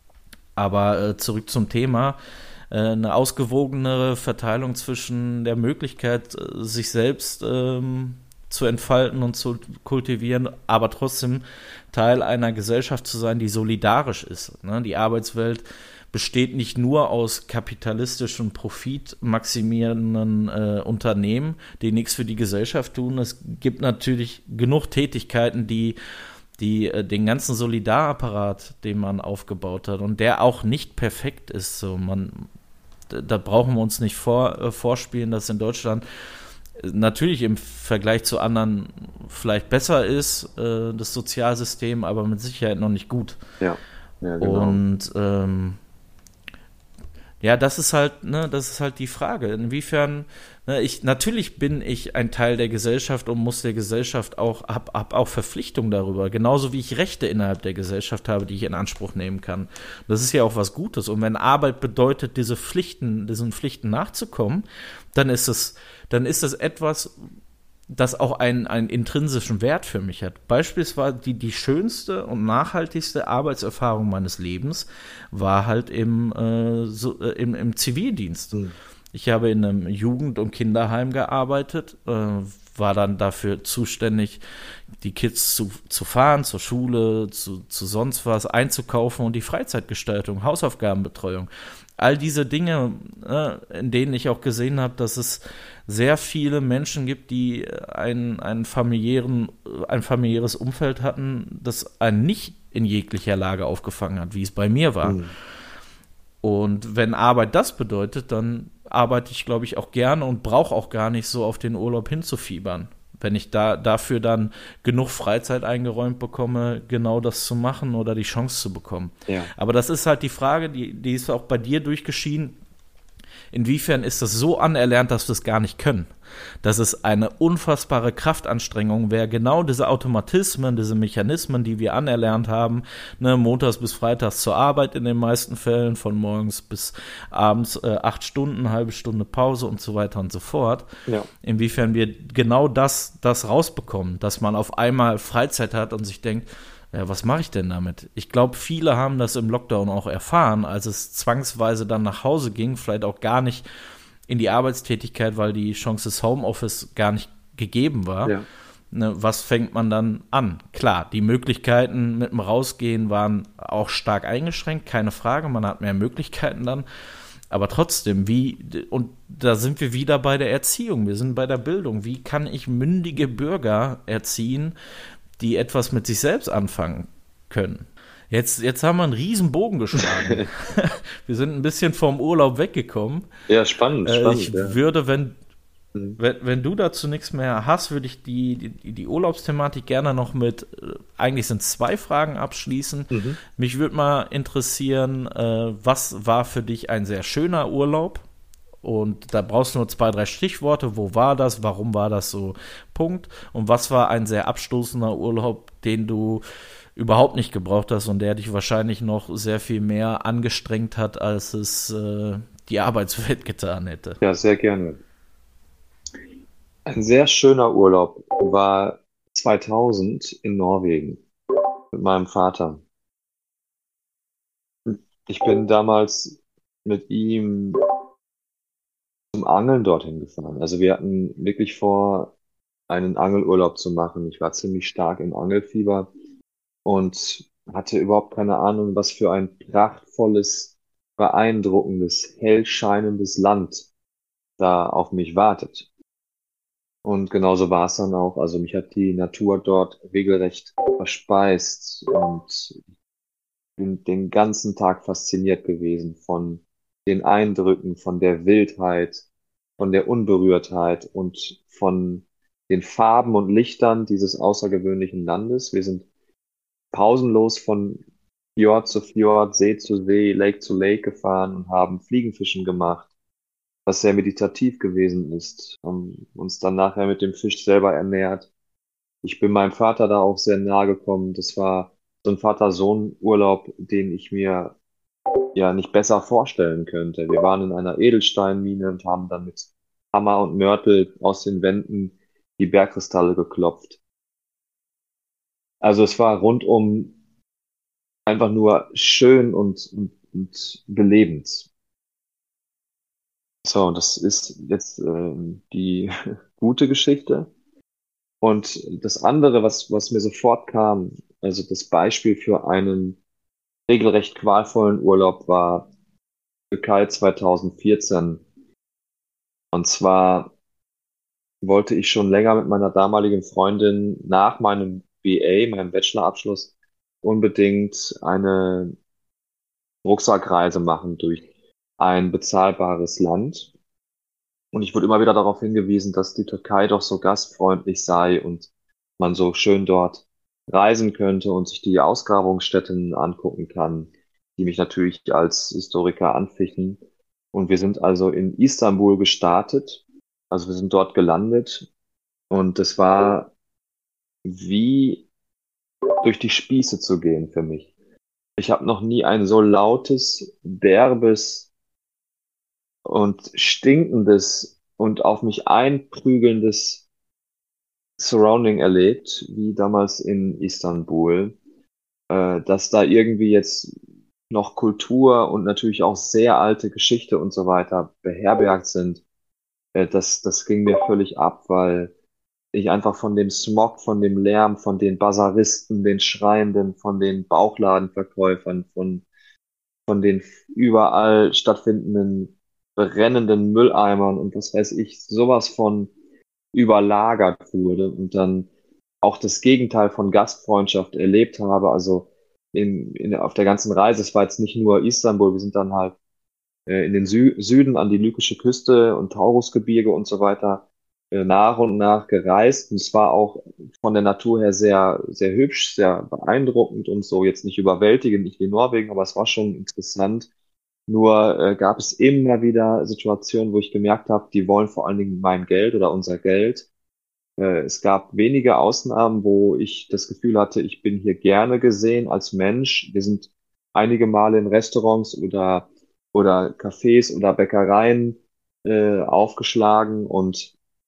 Aber äh, zurück zum Thema, äh, eine ausgewogenere Verteilung zwischen der Möglichkeit, äh, sich selbst ähm, zu entfalten und zu kultivieren, aber trotzdem Teil einer Gesellschaft zu sein, die solidarisch ist. Ne? Die Arbeitswelt besteht nicht nur aus kapitalistischen, profitmaximierenden äh, Unternehmen, die nichts für die Gesellschaft tun. Es gibt natürlich genug Tätigkeiten, die, die äh, den ganzen Solidarapparat, den man aufgebaut hat und der auch nicht perfekt ist. So, man, da brauchen wir uns nicht vor, äh, vorspielen, dass in Deutschland natürlich im Vergleich zu anderen vielleicht besser ist, äh, das Sozialsystem, aber mit Sicherheit noch nicht gut. Ja, ja, genau. Und ähm, ja, das ist halt, ne, das ist halt die Frage. Inwiefern, ne, ich, natürlich bin ich ein Teil der Gesellschaft und muss der Gesellschaft auch, hab, hab auch Verpflichtungen darüber. Genauso wie ich Rechte innerhalb der Gesellschaft habe, die ich in Anspruch nehmen kann. Das ist ja auch was Gutes. Und wenn Arbeit bedeutet, diese Pflichten, diesen Pflichten nachzukommen, dann ist es, dann ist es etwas, das auch einen, einen intrinsischen Wert für mich hat. Beispielsweise die, die schönste und nachhaltigste Arbeitserfahrung meines Lebens war halt im, äh, so, äh, im, im Zivildienst. Mhm. Ich habe in einem Jugend- und Kinderheim gearbeitet, äh, war dann dafür zuständig, die Kids zu, zu fahren, zur Schule, zu, zu sonst was, einzukaufen und die Freizeitgestaltung, Hausaufgabenbetreuung. All diese Dinge, äh, in denen ich auch gesehen habe, dass es sehr viele Menschen gibt, die ein, ein, familiären, ein familiäres Umfeld hatten, das einen nicht in jeglicher Lage aufgefangen hat, wie es bei mir war. Mhm. Und wenn Arbeit das bedeutet, dann arbeite ich, glaube ich, auch gerne und brauche auch gar nicht so auf den Urlaub hinzufiebern. Wenn ich da dafür dann genug Freizeit eingeräumt bekomme, genau das zu machen oder die Chance zu bekommen. Ja. Aber das ist halt die Frage, die, die ist auch bei dir durchgeschieden. Inwiefern ist das so anerlernt, dass wir es gar nicht können? Das ist eine unfassbare Kraftanstrengung, wer genau diese Automatismen, diese Mechanismen, die wir anerlernt haben, ne, montags bis freitags zur Arbeit in den meisten Fällen, von morgens bis abends äh, acht Stunden, halbe Stunde Pause und so weiter und so fort. Ja. Inwiefern wir genau das, das rausbekommen, dass man auf einmal Freizeit hat und sich denkt, Ja, was mache ich denn damit? Ich glaube, viele haben das im Lockdown auch erfahren, als es zwangsweise dann nach Hause ging, vielleicht auch gar nicht in die Arbeitstätigkeit, weil die Chance des Homeoffice gar nicht gegeben war. Ja. Ne, was fängt man dann an? Klar, die Möglichkeiten mit dem Rausgehen waren auch stark eingeschränkt, keine Frage, man hat mehr Möglichkeiten dann. Aber trotzdem, wie, und da sind wir wieder bei der Erziehung, wir sind bei der Bildung. Wie kann ich mündige Bürger erziehen, die etwas mit sich selbst anfangen können? Jetzt, jetzt haben wir einen riesen Bogen geschlagen. Wir sind ein bisschen vom Urlaub weggekommen. Ja, spannend, Äh, spannend. ich Ja. würde, wenn, Mhm. wenn, wenn du dazu nichts mehr hast, würde ich die, die, die Urlaubsthematik gerne noch mit, äh, eigentlich sind es zwei Fragen abschließen. Mhm. Mich würde mal interessieren, äh, was war für dich ein sehr schöner Urlaub? Und da brauchst du nur zwei, drei Stichworte. Wo war das? Warum war das so? Punkt. Und was war ein sehr abstoßender Urlaub, den du überhaupt nicht gebraucht hast und der dich wahrscheinlich noch sehr viel mehr angestrengt hat, als es äh, die Arbeitswelt getan hätte? Ja, sehr gerne. Ein sehr schöner Urlaub war zweitausend in Norwegen mit meinem Vater. Ich bin damals mit ihm zum Angeln dorthin gefahren. Also wir hatten wirklich vor, einen Angelurlaub zu machen. Ich war ziemlich stark im Angelfieber und hatte überhaupt keine Ahnung, was für ein prachtvolles, beeindruckendes, hell scheinendes Land da auf mich wartet. Und genauso war es dann auch. Also mich hat die Natur dort regelrecht verspeist und bin den ganzen Tag fasziniert gewesen von den Eindrücken, von der Wildheit, von der Unberührtheit und von den Farben und Lichtern dieses außergewöhnlichen Landes. Wir sind pausenlos von Fjord zu Fjord, See zu See, Lake zu Lake gefahren und haben Fliegenfischen gemacht, was sehr meditativ gewesen ist, haben uns dann nachher mit dem Fisch selber ernährt. Ich bin meinem Vater da auch sehr nahe gekommen. Das war so ein Vater-Sohn-Urlaub, den ich mir ja nicht besser vorstellen könnte. Wir waren in einer Edelsteinmine und haben dann mit Hammer und Mörtel aus den Wänden die Bergkristalle geklopft. Also es war rundum einfach nur schön und, und, und belebend. So, das ist jetzt ähm, die gute Geschichte. Und das andere, was, was mir sofort kam, also das Beispiel für einen regelrecht qualvollen Urlaub war Türkei zweitausendvierzehn. Und zwar wollte ich schon länger mit meiner damaligen Freundin nach meinem B A, meinem Bachelorabschluss, unbedingt eine Rucksackreise machen durch ein bezahlbares Land. Und ich wurde immer wieder darauf hingewiesen, dass die Türkei doch so gastfreundlich sei und man so schön dort reisen könnte und sich die Ausgrabungsstätten angucken kann, die mich natürlich als Historiker anfichten. Und wir sind also in Istanbul gestartet. Also wir sind dort gelandet und es war wie durch die Spieße zu gehen für mich. Ich habe noch nie ein so lautes, derbes und stinkendes und auf mich einprügelndes Surrounding erlebt, wie damals in Istanbul, äh, dass da irgendwie jetzt noch Kultur und natürlich auch sehr alte Geschichte und so weiter beherbergt sind. Äh, das, das ging mir völlig ab, weil ich einfach von dem Smog, von dem Lärm, von den Basaristen, den Schreienden, von den Bauchladenverkäufern, von, von den überall stattfindenden brennenden Mülleimern und was weiß ich, sowas von überlagert wurde und dann auch das Gegenteil von Gastfreundschaft erlebt habe. Also in, in, auf der ganzen Reise, es war jetzt nicht nur Istanbul, wir sind dann halt äh, in den Sü Süden an die lykische Küste und Taurusgebirge und so weiter äh, nach und nach gereist. Und es war auch von der Natur her sehr, sehr hübsch, sehr beeindruckend und so jetzt nicht überwältigend, nicht wie Norwegen, aber es war schon interessant. Nur äh, gab es immer wieder Situationen, wo ich gemerkt habe, die wollen vor allen Dingen mein Geld oder unser Geld. Äh, es gab wenige Ausnahmen, wo ich das Gefühl hatte, ich bin hier gerne gesehen als Mensch. Wir sind einige Male in Restaurants oder, oder Cafés oder Bäckereien äh, aufgeschlagen und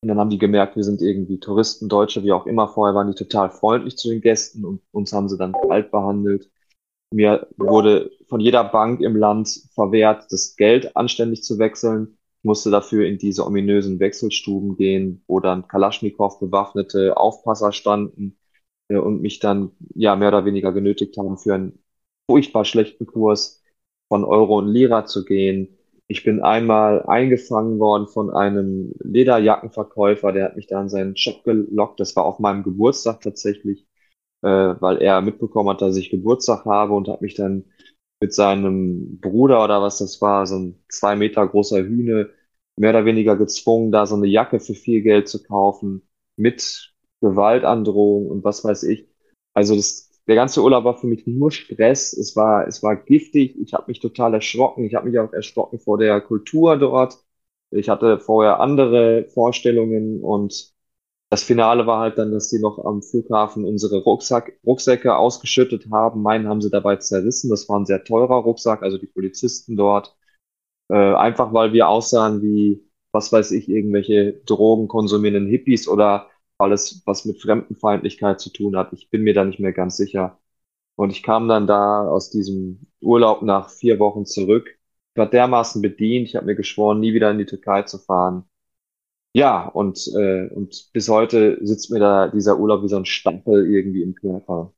Und dann haben die gemerkt, wir sind irgendwie Touristen, Deutsche, wie auch immer. Vorher waren die total freundlich zu den Gästen und uns haben sie dann kalt behandelt. Mir wurde von jeder Bank im Land verwehrt, das Geld anständig zu wechseln. Ich musste dafür in diese ominösen Wechselstuben gehen, wo dann Kalaschnikow bewaffnete Aufpasser standen äh, und mich dann ja mehr oder weniger genötigt haben, für einen furchtbar schlechten Kurs von Euro und Lira zu gehen. Ich bin einmal eingefangen worden von einem Lederjackenverkäufer, der hat mich da in seinen Shop gelockt. Das war auf meinem Geburtstag tatsächlich, äh, weil er mitbekommen hat, dass ich Geburtstag habe und hat mich dann mit seinem Bruder oder was das war, so ein zwei Meter großer Hühne, mehr oder weniger gezwungen, da so eine Jacke für viel Geld zu kaufen, mit Gewaltandrohung und was weiß ich. Also das, der ganze Urlaub war für mich nur Stress. Es war, es war giftig. Ich habe mich total erschrocken. Ich habe mich auch erschrocken vor der Kultur dort. Ich hatte vorher andere Vorstellungen und das Finale war halt dann, dass sie noch am Flughafen unsere Rucksack, Rucksäcke ausgeschüttet haben. Meinen haben sie dabei zerrissen. Das war ein sehr teurer Rucksack, also die Polizisten dort. Äh, einfach weil wir aussahen wie, was weiß ich, irgendwelche drogenkonsumierenden Hippies oder alles, was mit Fremdenfeindlichkeit zu tun hat. Ich bin mir da nicht mehr ganz sicher. Und ich kam dann da aus diesem Urlaub nach vier Wochen zurück. Ich war dermaßen bedient. Ich habe mir geschworen, nie wieder in die Türkei zu fahren. Ja, und, äh, und bis heute sitzt mir da dieser Urlaub wie so ein Stapel irgendwie im Körper.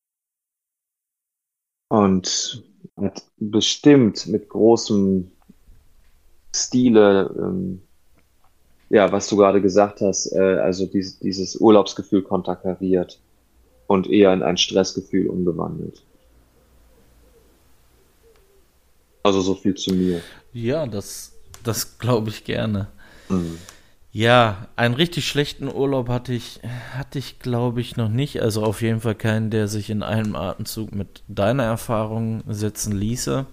Und hat bestimmt mit großem Stile, ähm, ja, was du gerade gesagt hast, äh, also dies, dieses Urlaubsgefühl konterkariert und eher in ein Stressgefühl umgewandelt. Also so viel zu mir. Ja, das, das glaube ich gerne. Mhm. Ja, einen richtig schlechten Urlaub hatte ich, hatte ich glaube ich noch nicht. Also auf jeden Fall keinen, der sich in einem Atemzug mit deiner Erfahrung setzen ließe.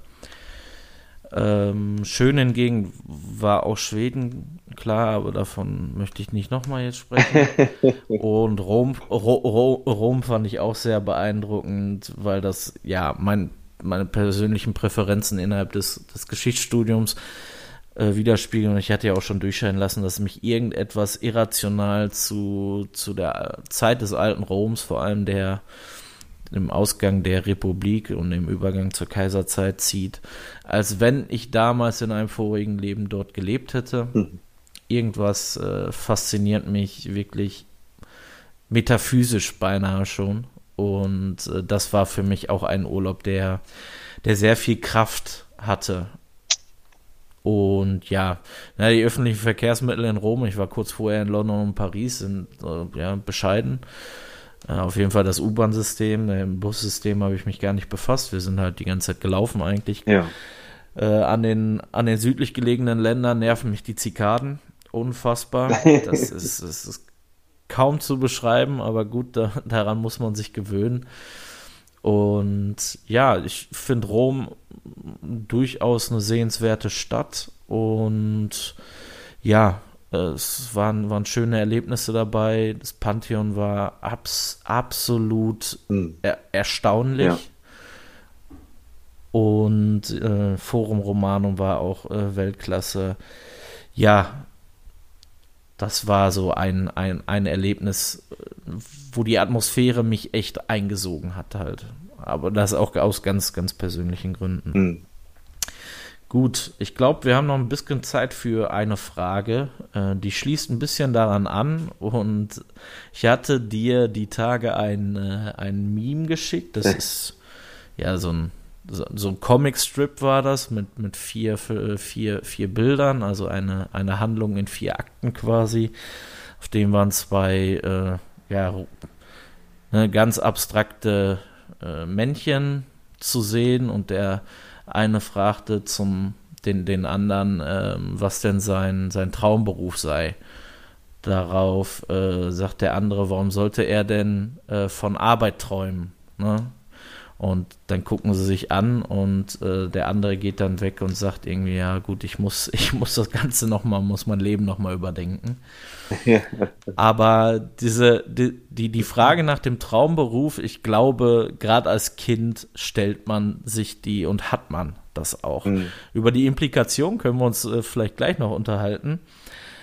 Ähm, schön hingegen war auch Schweden, klar, aber davon möchte ich nicht nochmal jetzt sprechen. Und Rom, Ro, Ro, Rom fand ich auch sehr beeindruckend, weil das ja mein, meine persönlichen Präferenzen innerhalb des, des Geschichtsstudiums äh, widerspiegeln. Und ich hatte ja auch schon durchscheinen lassen, dass mich irgendetwas irrational zu, zu der Zeit des alten Roms, vor allem der im Ausgang der Republik und im Übergang zur Kaiserzeit zieht, als wenn ich damals in einem vorigen Leben dort gelebt hätte. Mhm. Irgendwas äh, fasziniert mich wirklich metaphysisch beinahe schon. Und äh, das war für mich auch ein Urlaub, der, der sehr viel Kraft hatte. Und ja, na, die öffentlichen Verkehrsmittel in Rom, ich war kurz vorher in London und Paris, sind äh, ja, bescheiden. Äh, auf jeden Fall das U-Bahn-System, äh, im Bussystem habe ich mich gar nicht befasst. Wir sind halt die ganze Zeit gelaufen eigentlich. Ja. Äh, an den, an den südlich gelegenen Ländern nerven mich die Zikaden. Unfassbar. Das ist, das ist kaum zu beschreiben, aber gut, da, daran muss man sich gewöhnen. Und ja, ich finde Rom durchaus eine sehenswerte Stadt und ja, es waren, waren schöne Erlebnisse dabei. Das Pantheon war abs, absolut Mhm. er, erstaunlich. Ja. Und äh, Forum Romanum war auch äh, Weltklasse. Ja, das war so ein, ein, ein Erlebnis, wo die Atmosphäre mich echt eingesogen hat halt. Aber das auch aus ganz, ganz persönlichen Gründen. Mhm. Gut, ich glaube, wir haben noch ein bisschen Zeit für eine Frage. Äh, die schließt ein bisschen daran an. Und ich hatte dir die Tage ein, äh, ein Meme geschickt. Das ist ja so ein, so, so ein Comicstrip war das mit, mit vier, vier, vier Bildern, also eine, eine Handlung in vier Akten quasi. Auf dem waren zwei äh, ja, ne, ganz abstrakte äh, Männchen zu sehen und der eine fragte zum den, den anderen, ähm, was denn sein, sein Traumberuf sei. Darauf äh, sagt der andere, warum sollte er denn äh, von Arbeit träumen? Ne? Und dann gucken sie sich an und äh, der andere geht dann weg und sagt irgendwie, ja gut, ich muss, ich muss das Ganze nochmal, muss mein Leben nochmal überdenken. Ja. Aber diese, die, die, die Frage nach dem Traumberuf, ich glaube, gerade als Kind stellt man sich die und hat man das auch. Mhm. Über die Implikation können wir uns äh, vielleicht gleich noch unterhalten.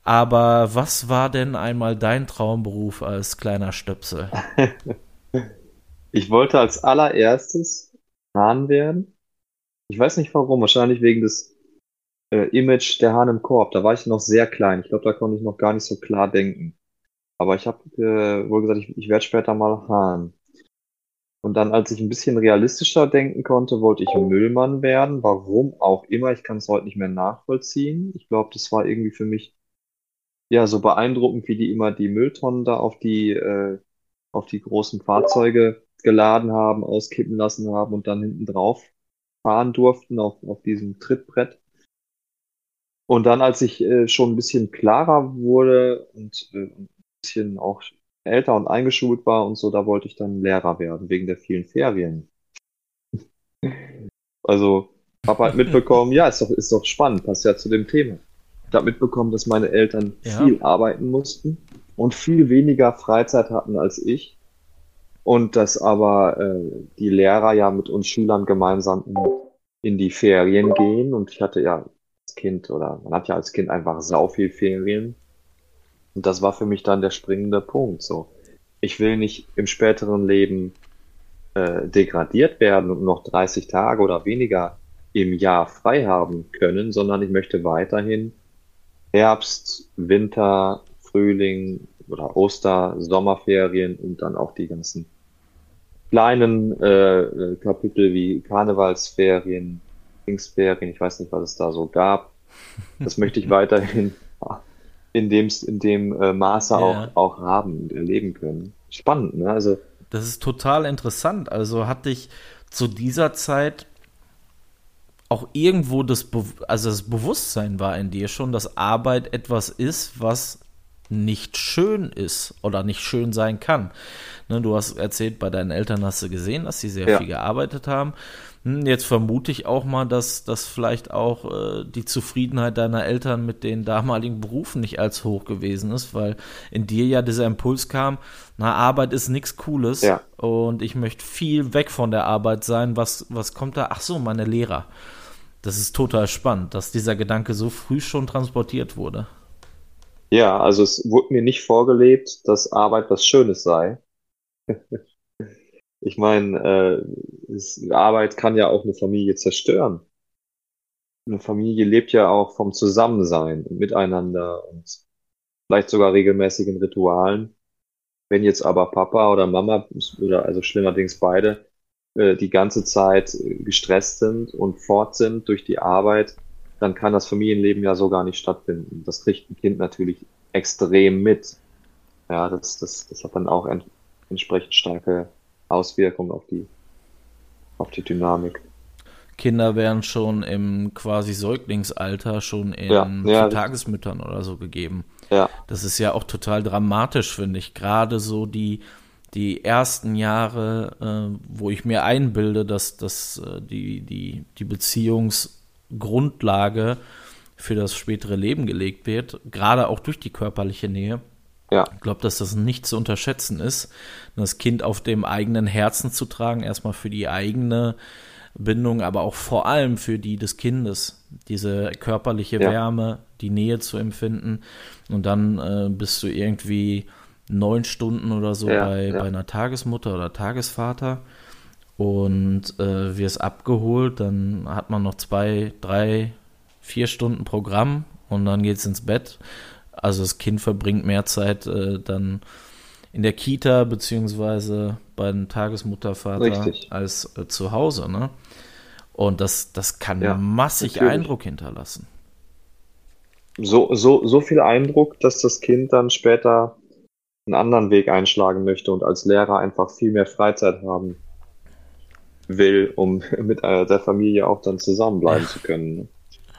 Aber was war denn einmal dein Traumberuf als kleiner Stöpsel? Ich wollte als allererstes Hahn werden. Ich weiß nicht warum, wahrscheinlich wegen des äh, Image der Hahn im Korb. Da war ich noch sehr klein. Ich glaube, da konnte ich noch gar nicht so klar denken. Aber ich habe äh, wohl gesagt, ich, ich werde später mal Hahn. Und dann, als ich ein bisschen realistischer denken konnte, wollte ich Müllmann werden. Warum auch immer, ich kann es heute nicht mehr nachvollziehen. Ich glaube, das war irgendwie für mich ja so beeindruckend, wie die immer die Mülltonnen da auf die, äh, auf die großen Fahrzeuge geladen haben, auskippen lassen haben und dann hinten drauf fahren durften auf, auf diesem Trittbrett. Und dann, als ich äh, schon ein bisschen klarer wurde und äh, ein bisschen auch älter und eingeschult war und so, da wollte ich dann Lehrer werden, wegen der vielen Ferien. Also, habe halt mitbekommen, ja, ist doch, ist doch spannend, passt ja zu dem Thema. Ich habe mitbekommen, dass meine Eltern Ja. viel arbeiten mussten und viel weniger Freizeit hatten als ich. Und dass aber äh, die Lehrer ja mit uns Schülern gemeinsam in, in die Ferien gehen. Und ich hatte ja als Kind, oder man hat ja als Kind einfach sau viel Ferien. Und das war für mich dann der springende Punkt. So, ich will nicht im späteren Leben äh, degradiert werden und noch dreißig Tage oder weniger im Jahr frei haben können, sondern ich möchte weiterhin Herbst, Winter, Frühling oder Oster, Sommerferien und dann auch die ganzen kleinen äh, Kapitel wie Karnevalsferien, Pfingstferien, ich weiß nicht, was es da so gab. Das möchte ich weiterhin in dem, in dem äh, Maße Ja. auch, auch haben und erleben können. Spannend, ne? Also, Das ist total interessant. Also hatte ich zu dieser Zeit auch irgendwo das, Be also das Bewusstsein war in dir schon, dass Arbeit etwas ist, was nicht schön ist oder nicht schön sein kann. Ne, du hast erzählt, bei deinen Eltern hast du gesehen, dass sie sehr ja, viel gearbeitet haben. Hm, Jetzt vermute ich auch mal, dass, dass vielleicht auch äh, die Zufriedenheit deiner Eltern mit den damaligen Berufen nicht allzu hoch gewesen ist, weil in dir ja dieser Impuls kam, na, Arbeit ist nichts Cooles ja, und ich möchte viel weg von der Arbeit sein. Was, was kommt da? Ach so, meine Lehrer. Das ist total spannend, dass dieser Gedanke so früh schon transportiert wurde. ja, also es wurde mir nicht vorgelebt, dass Arbeit was Schönes sei. Ich meine, äh, es, Arbeit kann ja auch eine Familie zerstören. Eine Familie lebt ja auch vom Zusammensein und Miteinander und vielleicht sogar regelmäßigen Ritualen. Wenn jetzt aber Papa oder Mama oder also schlimmerdings beide äh, die ganze Zeit äh, gestresst sind und fort sind durch die Arbeit, dann kann das Familienleben ja so gar nicht stattfinden. Das kriegt ein Kind natürlich extrem mit. Ja, das, das, das hat dann auch ent entsprechend starke Auswirkungen auf die, auf die Dynamik. Kinder werden schon im quasi Säuglingsalter schon Ja, in, ja, zu richtig. Tagesmüttern oder so gegeben. Ja, Das ist ja auch total dramatisch, finde ich. Gerade so die, die ersten Jahre, äh, wo ich mir einbilde, dass, dass äh, die, die, die Beziehungsgrundlage für das spätere Leben gelegt wird, gerade auch durch die körperliche Nähe. ja, Ich glaube, dass das nicht zu unterschätzen ist, das Kind auf dem eigenen Herzen zu tragen, erstmal für die eigene Bindung, aber auch vor allem für die des Kindes, diese körperliche ja, Wärme, die Nähe zu empfinden. Und dann äh, bist du irgendwie neun Stunden oder so ja, bei, bei ja, einer Tagesmutter oder Tagesvater und äh, wirst abgeholt, dann hat man noch zwei, drei, vier Stunden Programm und dann geht's ins Bett. Also das Kind verbringt mehr Zeit äh, dann in der Kita beziehungsweise bei einem Tagesmuttervater richtig. als äh, zu Hause, ne? Und das, das kann Ja, massig natürlich. Eindruck hinterlassen. So, so, so viel Eindruck, dass das Kind dann später einen anderen Weg einschlagen möchte und als Lehrer einfach viel mehr Freizeit haben will, um mit äh, der Familie auch dann zusammenbleiben Ja, zu können.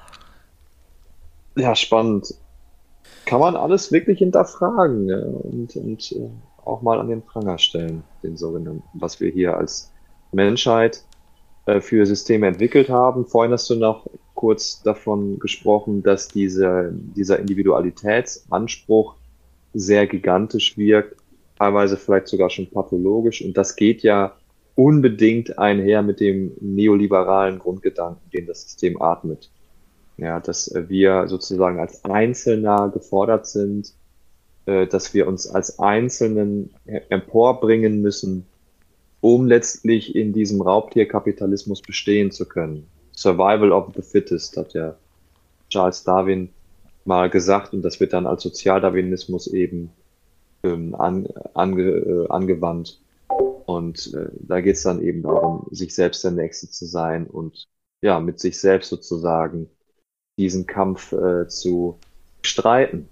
Ja, spannend. Kann man alles wirklich hinterfragen, ja, und, und äh, auch mal an den Pranger stellen, den sogenannten, was wir hier als Menschheit äh, für Systeme entwickelt haben. Vorhin hast du noch kurz davon gesprochen, dass diese, dieser Individualitätsanspruch sehr gigantisch wirkt, teilweise vielleicht sogar schon pathologisch. Und das geht ja unbedingt einher mit dem neoliberalen Grundgedanken, den das System atmet. Ja, dass äh, wir sozusagen als Einzelner gefordert sind, äh, dass wir uns als Einzelnen e- emporbringen müssen, um letztlich in diesem Raubtierkapitalismus bestehen zu können. Survival of the fittest, hat ja Charles Darwin mal gesagt, und das wird dann als Sozialdarwinismus eben ähm, an, ange, äh, angewandt. Und äh, da geht es dann eben darum, sich selbst der Nächste zu sein und ja, mit sich selbst sozusagen diesen Kampf äh, zu streiten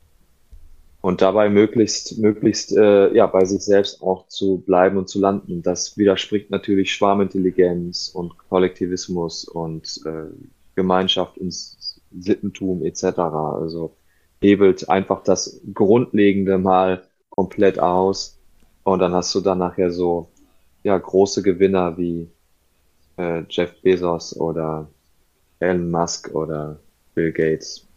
und dabei möglichst, möglichst äh, ja, bei sich selbst auch zu bleiben und zu landen. Und das widerspricht natürlich Schwarmintelligenz und Kollektivismus und äh, Gemeinschaft und S- Sittentum et cetera. Also hebelt einfach das Grundlegende mal komplett aus und dann hast du dann nachher so ja große Gewinner wie äh, Jeff Bezos oder Elon Musk oder Bill Gates.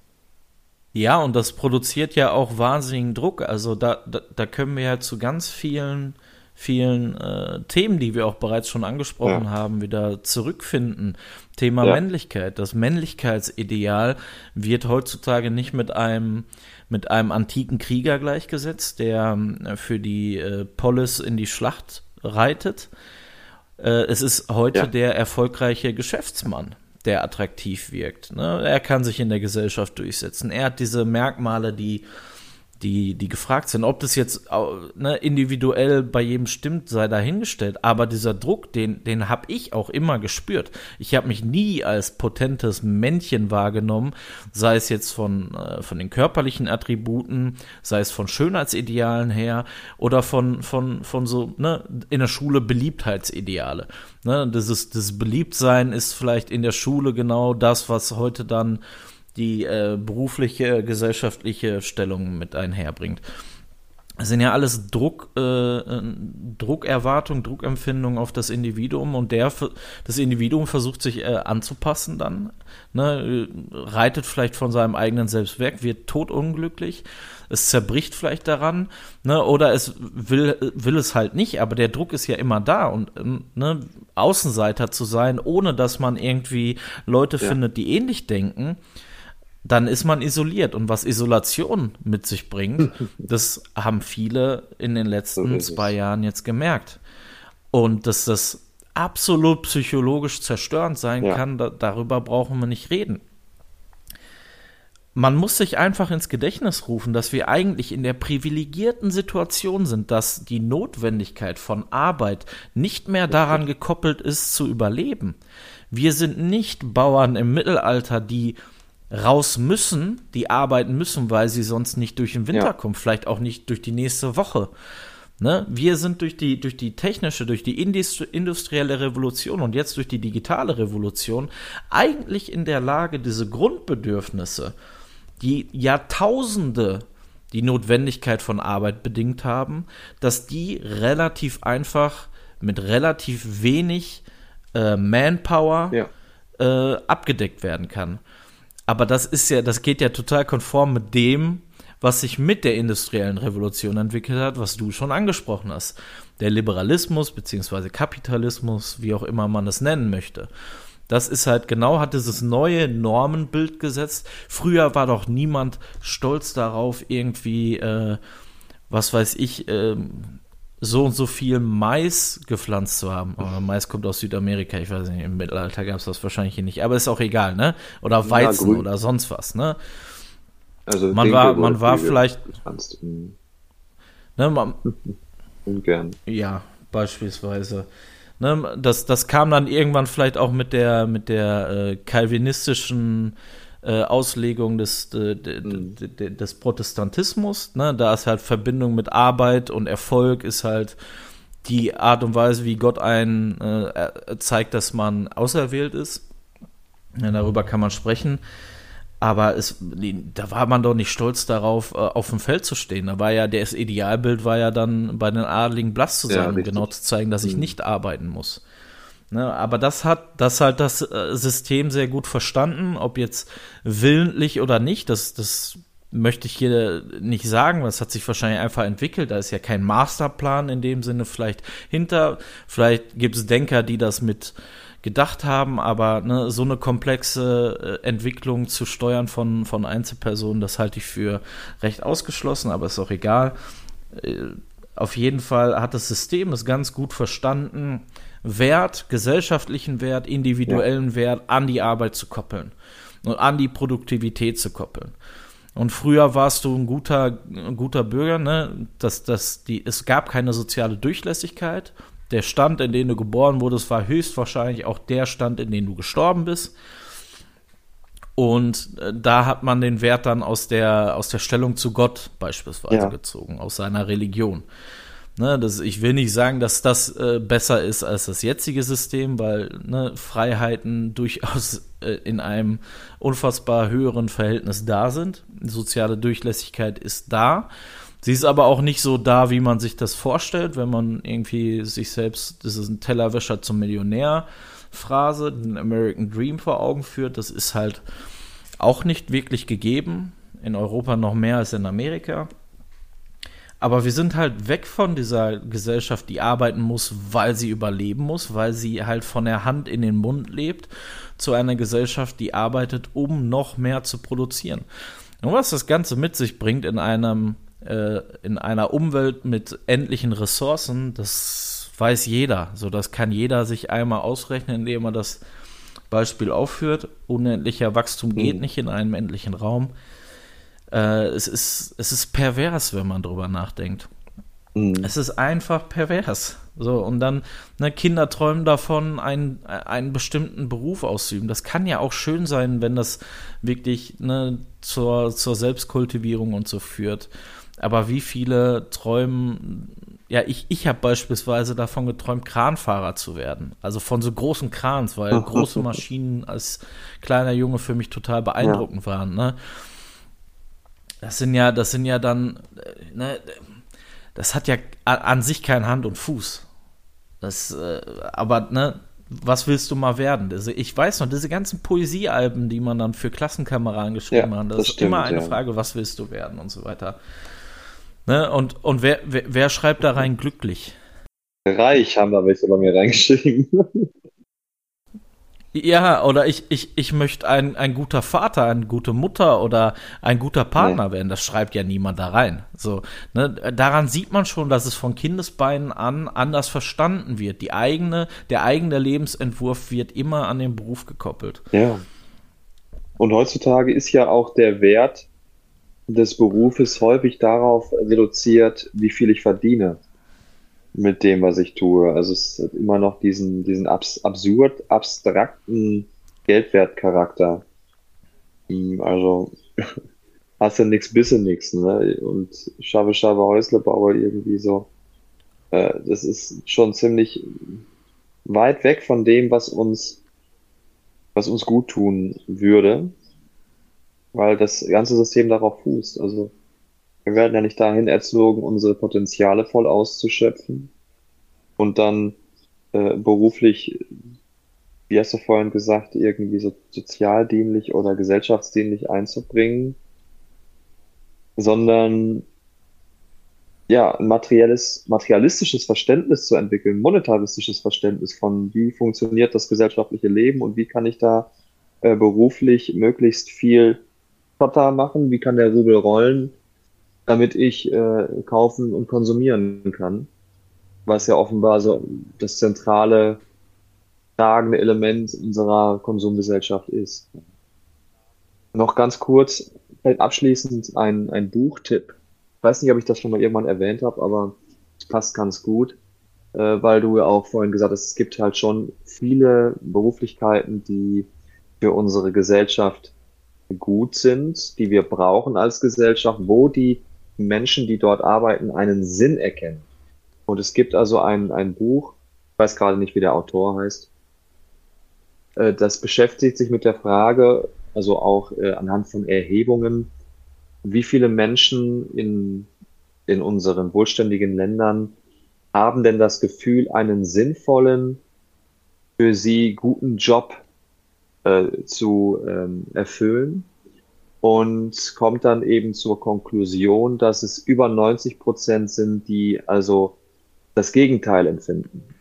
Ja, und das produziert ja auch wahnsinnigen Druck. Also da, da, da können wir ja zu ganz vielen, vielen äh, Themen, die wir auch bereits schon angesprochen Ja, haben, wieder zurückfinden. Thema ja, Männlichkeit. Das Männlichkeitsideal wird heutzutage nicht mit einem, mit einem antiken Krieger gleichgesetzt, der ähm, für die äh, Polis in die Schlacht reitet. Äh, es ist heute ja, der erfolgreiche Geschäftsmann, der attraktiv wirkt. Ne? Er kann sich in der Gesellschaft durchsetzen. Er hat diese Merkmale, die, die, die gefragt sind. Ob das jetzt au- ne, individuell bei jedem stimmt, sei dahingestellt. Aber dieser Druck, den, den habe ich auch immer gespürt. Ich habe mich nie als potentes Männchen wahrgenommen, sei es jetzt von, äh, von den körperlichen Attributen, sei es von Schönheitsidealen her oder von, von, von so, ne, in der Schule Beliebtheitsideale. Ne, dieses, das Beliebtsein ist vielleicht in der Schule genau das, was heute dann die äh, berufliche, gesellschaftliche Stellung mit einherbringt. Das sind ja alles Druck, äh, Druckerwartungen, Druckempfindungen auf das Individuum und der, das Individuum versucht sich äh, anzupassen dann, ne, reitet vielleicht von seinem eigenen Selbstwerk, wird todunglücklich, es zerbricht vielleicht daran, ne, oder es will, will es halt nicht, aber der Druck ist ja immer da und ne, Außenseiter zu sein, ohne dass man irgendwie Leute ja, findet, die ähnlich denken, dann ist man isoliert. Und was Isolation mit sich bringt, das haben viele in den so letzten ist zwei es. Jahren jetzt gemerkt. Und dass das absolut psychologisch zerstörend sein Ja, kann, da, darüber brauchen wir nicht reden. Man muss sich einfach ins Gedächtnis rufen, dass wir eigentlich in der privilegierten Situation sind, dass die Notwendigkeit von Arbeit nicht mehr daran richtig. gekoppelt ist, zu überleben. Wir sind nicht Bauern im Mittelalter, die raus müssen, die arbeiten müssen, weil sie sonst nicht durch den Winter Ja, kommen, vielleicht auch nicht durch die nächste Woche. Ne? Wir sind durch die, durch die technische, durch die industri- industrielle Revolution und jetzt durch die digitale Revolution eigentlich in der Lage, diese Grundbedürfnisse, die Jahrtausende die Notwendigkeit von Arbeit bedingt haben, dass die relativ einfach mit relativ wenig äh, Manpower ja, äh, abgedeckt werden kann. Aber das ist ja, das geht ja total konform mit dem, was sich mit der industriellen Revolution entwickelt hat, was du schon angesprochen hast. Der Liberalismus beziehungsweise Kapitalismus, wie auch immer man es nennen möchte. Das ist halt genau, hat dieses neue Normenbild gesetzt. Früher war doch niemand stolz darauf, irgendwie, äh, was weiß ich, äh, so und so viel Mais gepflanzt zu haben. Aber Mais kommt aus Südamerika, ich weiß nicht, im Mittelalter gab es das wahrscheinlich hier nicht, aber ist auch egal, ne? Oder ja, Weizen grün. oder sonst was, ne? Also Man war, Dinkel wurde man war viel vielleicht, gepflanzt. Mhm. ne, man, Ungern. ja, beispielsweise. Ne, das, das kam dann irgendwann vielleicht auch mit der, mit der äh, calvinistischen äh, Auslegung des, de, de, Mhm. de, de, des Protestantismus. Ne? Da ist halt Verbindung mit Arbeit und Erfolg ist halt die Art und Weise, wie Gott einen äh, zeigt, dass man auserwählt ist. Ja, darüber kann man sprechen. Aber es, da war man doch nicht stolz darauf, auf dem Feld zu stehen. Da war ja, das Idealbild war ja dann bei den Adeligen blass zu Ja, sein, um genau richtig. zu zeigen, dass ich Mhm. nicht arbeiten muss. Ne, aber das hat das halt das äh, System sehr gut verstanden, ob jetzt willentlich oder nicht, das, das möchte ich hier nicht sagen, das hat sich wahrscheinlich einfach entwickelt, da ist ja kein Masterplan in dem Sinne vielleicht hinter, vielleicht gibt es Denker, die das mit gedacht haben, aber ne, so eine komplexe äh, Entwicklung zu steuern von, von Einzelpersonen, das halte ich für recht ausgeschlossen, aber ist auch egal. Äh, auf jeden Fall hat das System es ganz gut verstanden, Wert, gesellschaftlichen Wert, individuellen ja. Wert an die Arbeit zu koppeln und an die Produktivität zu koppeln. Und früher warst du ein guter, ein guter Bürger, ne? Das, das, die, es gab keine soziale Durchlässigkeit. Der Stand, in den du geboren wurdest, war höchstwahrscheinlich auch der Stand, in den du gestorben bist. Und äh, da hat man den Wert dann aus der, aus der Stellung zu Gott beispielsweise ja. gezogen, aus seiner Religion. Ne, das, ich will nicht sagen, dass das äh, besser ist als das jetzige System, weil ne, Freiheiten durchaus äh, in einem unfassbar höheren Verhältnis da sind. Soziale Durchlässigkeit ist da. Sie ist aber auch nicht so da, wie man sich das vorstellt, wenn man irgendwie sich selbst, das ist ein Tellerwäscher zum Millionär-Phrase, den American Dream vor Augen führt. Das ist halt auch nicht wirklich gegeben. In Europa noch mehr als in Amerika. Aber wir sind halt weg von dieser Gesellschaft, die arbeiten muss, weil sie überleben muss, weil sie halt von der Hand in den Mund lebt, zu einer Gesellschaft, die arbeitet, um noch mehr zu produzieren. Und was das Ganze mit sich bringt in einem, äh, in einer Umwelt mit endlichen Ressourcen, das weiß jeder. So, das kann jeder sich einmal ausrechnen, indem er das Beispiel aufführt. Unendlicher Wachstum geht mhm. nicht in einem endlichen Raum. Äh, es ist, es ist pervers, wenn man drüber nachdenkt. Mhm. Es ist einfach pervers. So, und dann, ne, Kinder träumen davon, einen, einen bestimmten Beruf auszuüben. Das kann ja auch schön sein, wenn das wirklich ne, zur, zur Selbstkultivierung und so führt. Aber wie viele träumen, ja, ich, ich habe beispielsweise davon geträumt, Kranfahrer zu werden. Also von so großen Krans, weil große Maschinen als kleiner Junge für mich total beeindruckend ja. waren, ne? Das sind ja, das sind ja dann, ne, das hat ja an sich kein Hand und Fuß. Das, äh, aber, ne, was willst du mal werden? Also ich weiß noch, diese ganzen Poesiealben, die man dann für Klassenkameraden geschrieben ja, hat, das, das ist stimmt, immer eine ja. Frage, was willst du werden und so weiter. Ne, und und wer, wer, wer schreibt da rein glücklich? Reich haben da welche bei mir reingeschrieben. Ja, oder ich, ich, ich möchte ein, ein guter Vater, eine gute Mutter oder ein guter Partner nee. werden. Das schreibt ja niemand da rein. So, ne, daran sieht man schon, dass es von Kindesbeinen an anders verstanden wird. Die eigene, der eigene Lebensentwurf wird immer an den Beruf gekoppelt. Ja. Und heutzutage ist ja auch der Wert des Berufes häufig darauf reduziert, wie viel ich verdiene mit dem, was ich tue. Also es hat immer noch diesen, diesen abs- absurd abstrakten Geldwertcharakter. Also hast du nix, bisse nix, ne? Und schaffe, schaffe, Häusle baue irgendwie so. Äh, das ist schon ziemlich weit weg von dem, was uns, was uns gut tun würde, weil das ganze System darauf fußt. Also wir werden ja nicht dahin erzogen, unsere Potenziale voll auszuschöpfen und dann äh, beruflich, wie hast du vorhin gesagt, irgendwie so sozialdienlich oder gesellschaftsdienlich einzubringen, sondern ja, ein materielles, materialistisches Verständnis zu entwickeln, monetaristisches Verständnis von, wie funktioniert das gesellschaftliche Leben und wie kann ich da äh, beruflich möglichst viel Schotter machen, wie kann der Rubel rollen, damit ich äh, kaufen und konsumieren kann, was ja offenbar so das zentrale, tragende Element unserer Konsumgesellschaft ist. Noch ganz kurz, vielleicht abschließend ein, ein Buchtipp. Ich weiß nicht, ob ich das schon mal irgendwann erwähnt habe, aber es passt ganz gut, äh, weil du ja auch vorhin gesagt hast, es gibt halt schon viele Beruflichkeiten, die für unsere Gesellschaft gut sind, die wir brauchen als Gesellschaft, wo die Menschen, die dort arbeiten, einen Sinn erkennen. Und es gibt also ein, ein Buch, ich weiß gerade nicht, wie der Autor heißt, äh, das beschäftigt sich mit der Frage, also auch äh, anhand von Erhebungen, wie viele Menschen in, in unseren wohlständigen Ländern haben denn das Gefühl, einen sinnvollen, für sie guten Job äh, zu ähm, erfüllen. Und kommt dann eben zur Konklusion, dass es über neunzig Prozent sind, die also das Gegenteil empfinden.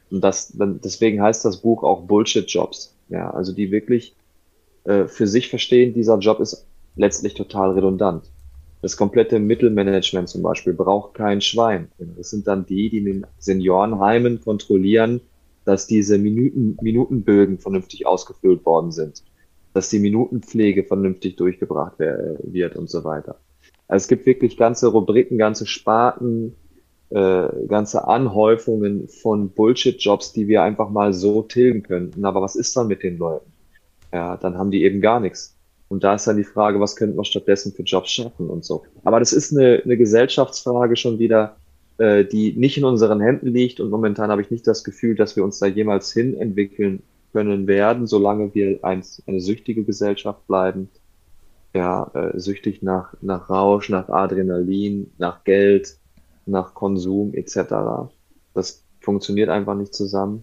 Und das, dann, deswegen heißt das Buch auch Bullshit-Jobs. Ja, also die wirklich äh, für sich verstehen, dieser Job ist letztlich total redundant. Das komplette Mittelmanagement zum Beispiel braucht kein Schwein. Das sind dann die, die in den Seniorenheimen kontrollieren, dass diese Minuten, Minutenbögen vernünftig ausgefüllt worden sind, dass die Minutenpflege vernünftig durchgebracht wer- wird und so weiter. Also es gibt wirklich ganze Rubriken, ganze Sparten, äh, ganze Anhäufungen von Bullshit-Jobs, die wir einfach mal so tilgen könnten. Aber was ist dann mit den Leuten? Ja, dann haben die eben gar nichts. Und da ist dann die Frage, was könnten wir stattdessen für Jobs schaffen und so. Aber das ist eine, eine Gesellschaftsfrage schon wieder, äh, die nicht in unseren Händen liegt. Und momentan habe ich nicht das Gefühl, dass wir uns da jemals hin entwickeln können werden, solange wir ein, eine süchtige Gesellschaft bleiben. Ja, äh, süchtig nach, nach Rausch, nach Adrenalin, nach Geld, nach Konsum et cetera. Das funktioniert einfach nicht zusammen.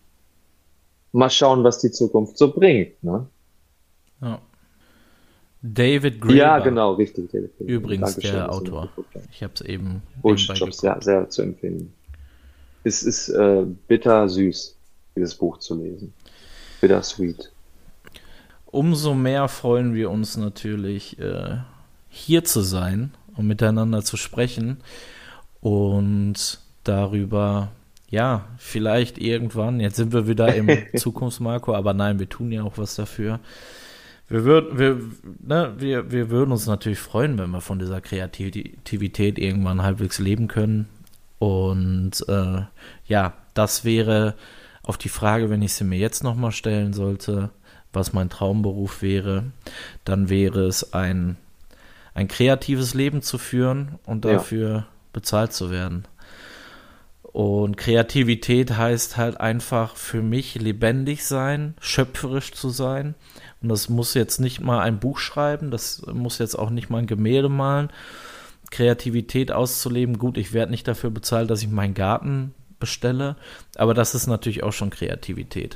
Mal schauen, was die Zukunft so bringt, ne? Ja. David Graeber. Ja, genau, richtig. David Graeber. Übrigens Dankeschön, der dass du Autor. mitgeguckt hast. Ich habe es eben Bullshit-Jobs, ja, sehr zu empfehlen. Es ist äh, bitter süß, dieses Buch zu lesen. Bitter sweet. Umso mehr freuen wir uns natürlich, äh, hier zu sein und miteinander zu sprechen und darüber, ja, vielleicht irgendwann, jetzt sind wir wieder im Zukunftsmarco, aber nein, wir tun ja auch was dafür. Wir würden, wir, ne, wir, wir würden uns natürlich freuen, wenn wir von dieser Kreativität irgendwann halbwegs leben können. Und äh, ja, das wäre auf die Frage, wenn ich sie mir jetzt nochmal stellen sollte, was mein Traumberuf wäre, dann wäre es ein, ein kreatives Leben zu führen und dafür ja. bezahlt zu werden. Und Kreativität heißt halt einfach für mich lebendig sein, schöpferisch zu sein. Und das muss jetzt nicht mal ein Buch schreiben, das muss jetzt auch nicht mal ein Gemälde malen. Kreativität auszuleben, gut, ich werde nicht dafür bezahlt, dass ich meinen Garten bestelle, aber das ist natürlich auch schon Kreativität.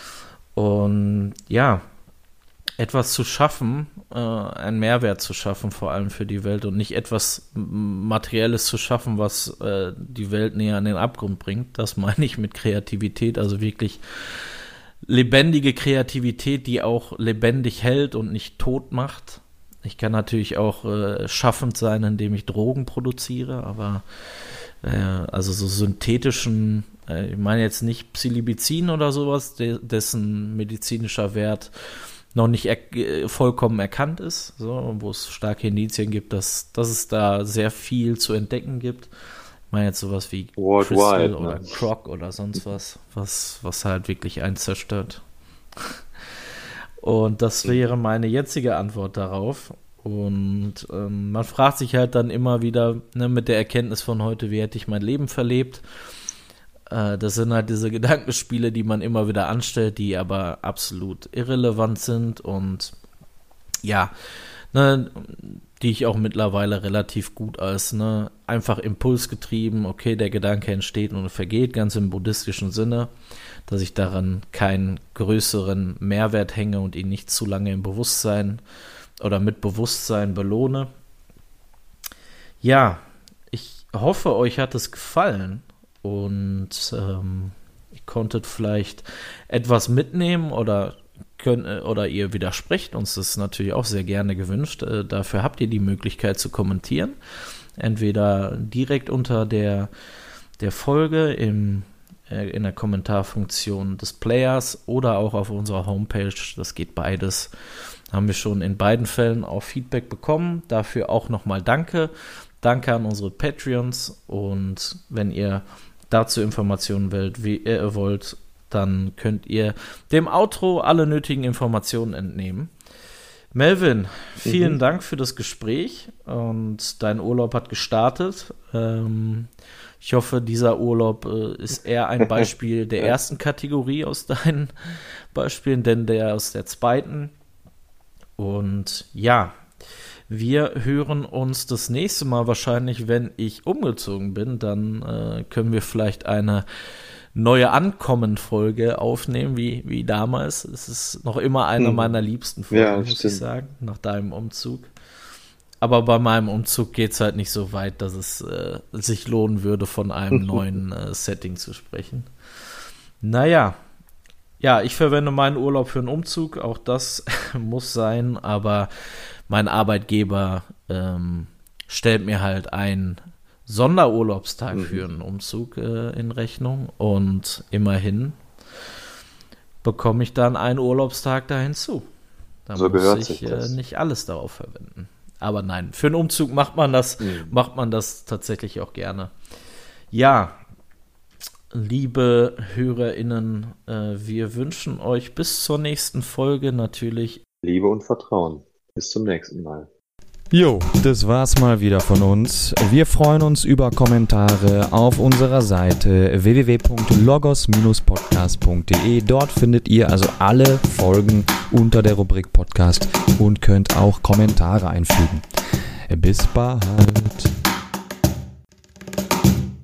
Und ja, etwas zu schaffen, äh, einen Mehrwert zu schaffen, vor allem für die Welt und nicht etwas Materielles zu schaffen, was äh, die Welt näher an den Abgrund bringt. Das meine ich mit Kreativität, also wirklich lebendige Kreativität, die auch lebendig hält und nicht tot macht. Ich kann natürlich auch äh, schaffend sein, indem ich Drogen produziere, aber äh, also so synthetischen, äh, ich meine jetzt nicht Psilocybin oder sowas, de- dessen medizinischer Wert noch nicht er- vollkommen erkannt ist, so, wo es starke Indizien gibt, dass, dass es da sehr viel zu entdecken gibt. Ich meine jetzt sowas wie Crystal Worldwide, oder ne? Croc oder sonst was, was, was halt wirklich einen zerstört. Und das wäre meine jetzige Antwort darauf. Und ähm, man fragt sich halt dann immer wieder, ne, mit der Erkenntnis von heute, wie hätte ich mein Leben verlebt? Äh, das sind halt diese Gedankenspiele, die man immer wieder anstellt, die aber absolut irrelevant sind und ja, ne, die ich auch mittlerweile relativ gut als ne, einfach impulsgetrieben, okay, der Gedanke entsteht und vergeht, ganz im buddhistischen Sinne, dass ich daran keinen größeren Mehrwert hänge und ihn nicht zu lange im Bewusstsein oder mit Bewusstsein belohne. Ja, ich hoffe, euch hat es gefallen und ähm, ihr konntet vielleicht etwas mitnehmen oder könnt, oder ihr widersprecht uns, das ist natürlich auch sehr gerne gewünscht. Äh, dafür habt ihr die Möglichkeit zu kommentieren, entweder direkt unter der, der Folge im in der Kommentarfunktion des Players oder auch auf unserer Homepage, das geht beides. Haben wir schon in beiden Fällen auch Feedback bekommen, dafür auch nochmal danke. Danke an unsere Patreons und wenn ihr dazu Informationen wollt, wie ihr wollt, dann könnt ihr dem Outro alle nötigen Informationen entnehmen. Melvin, vielen mhm. Dank für das Gespräch und dein Urlaub hat gestartet. Ähm, Ich hoffe, dieser Urlaub äh, ist eher ein Beispiel der ersten Kategorie aus deinen Beispielen, denn der aus der zweiten. Und ja, wir hören uns das nächste Mal wahrscheinlich, wenn ich umgezogen bin. Dann äh, können wir vielleicht eine neue Ankommen-Folge aufnehmen, wie, wie damals. Es ist noch immer eine hm. meiner liebsten Folgen, ja, muss stimmt. ich sagen, nach deinem Umzug. Aber bei meinem Umzug geht es halt nicht so weit, dass es äh, sich lohnen würde, von einem neuen äh, Setting zu sprechen. Naja, ja, ich verwende meinen Urlaub für einen Umzug, auch das muss sein, aber mein Arbeitgeber ähm, stellt mir halt einen Sonderurlaubstag mhm. für einen Umzug äh, in Rechnung und immerhin bekomme ich dann einen Urlaubstag da hinzu. Da so muss ich äh, nicht alles darauf verwenden. Aber nein, für einen Umzug macht man das, mhm. macht man das tatsächlich auch gerne. Ja, liebe HörerInnen, äh, wir wünschen euch bis zur nächsten Folge natürlich Liebe und Vertrauen. Bis zum nächsten Mal. Jo, das war's mal wieder von uns. Wir freuen uns über Kommentare auf unserer Seite w w w punkt logos Bindestrich podcast punkt d e. Dort findet ihr also alle Folgen unter der Rubrik Podcast und könnt auch Kommentare einfügen. Bis bald.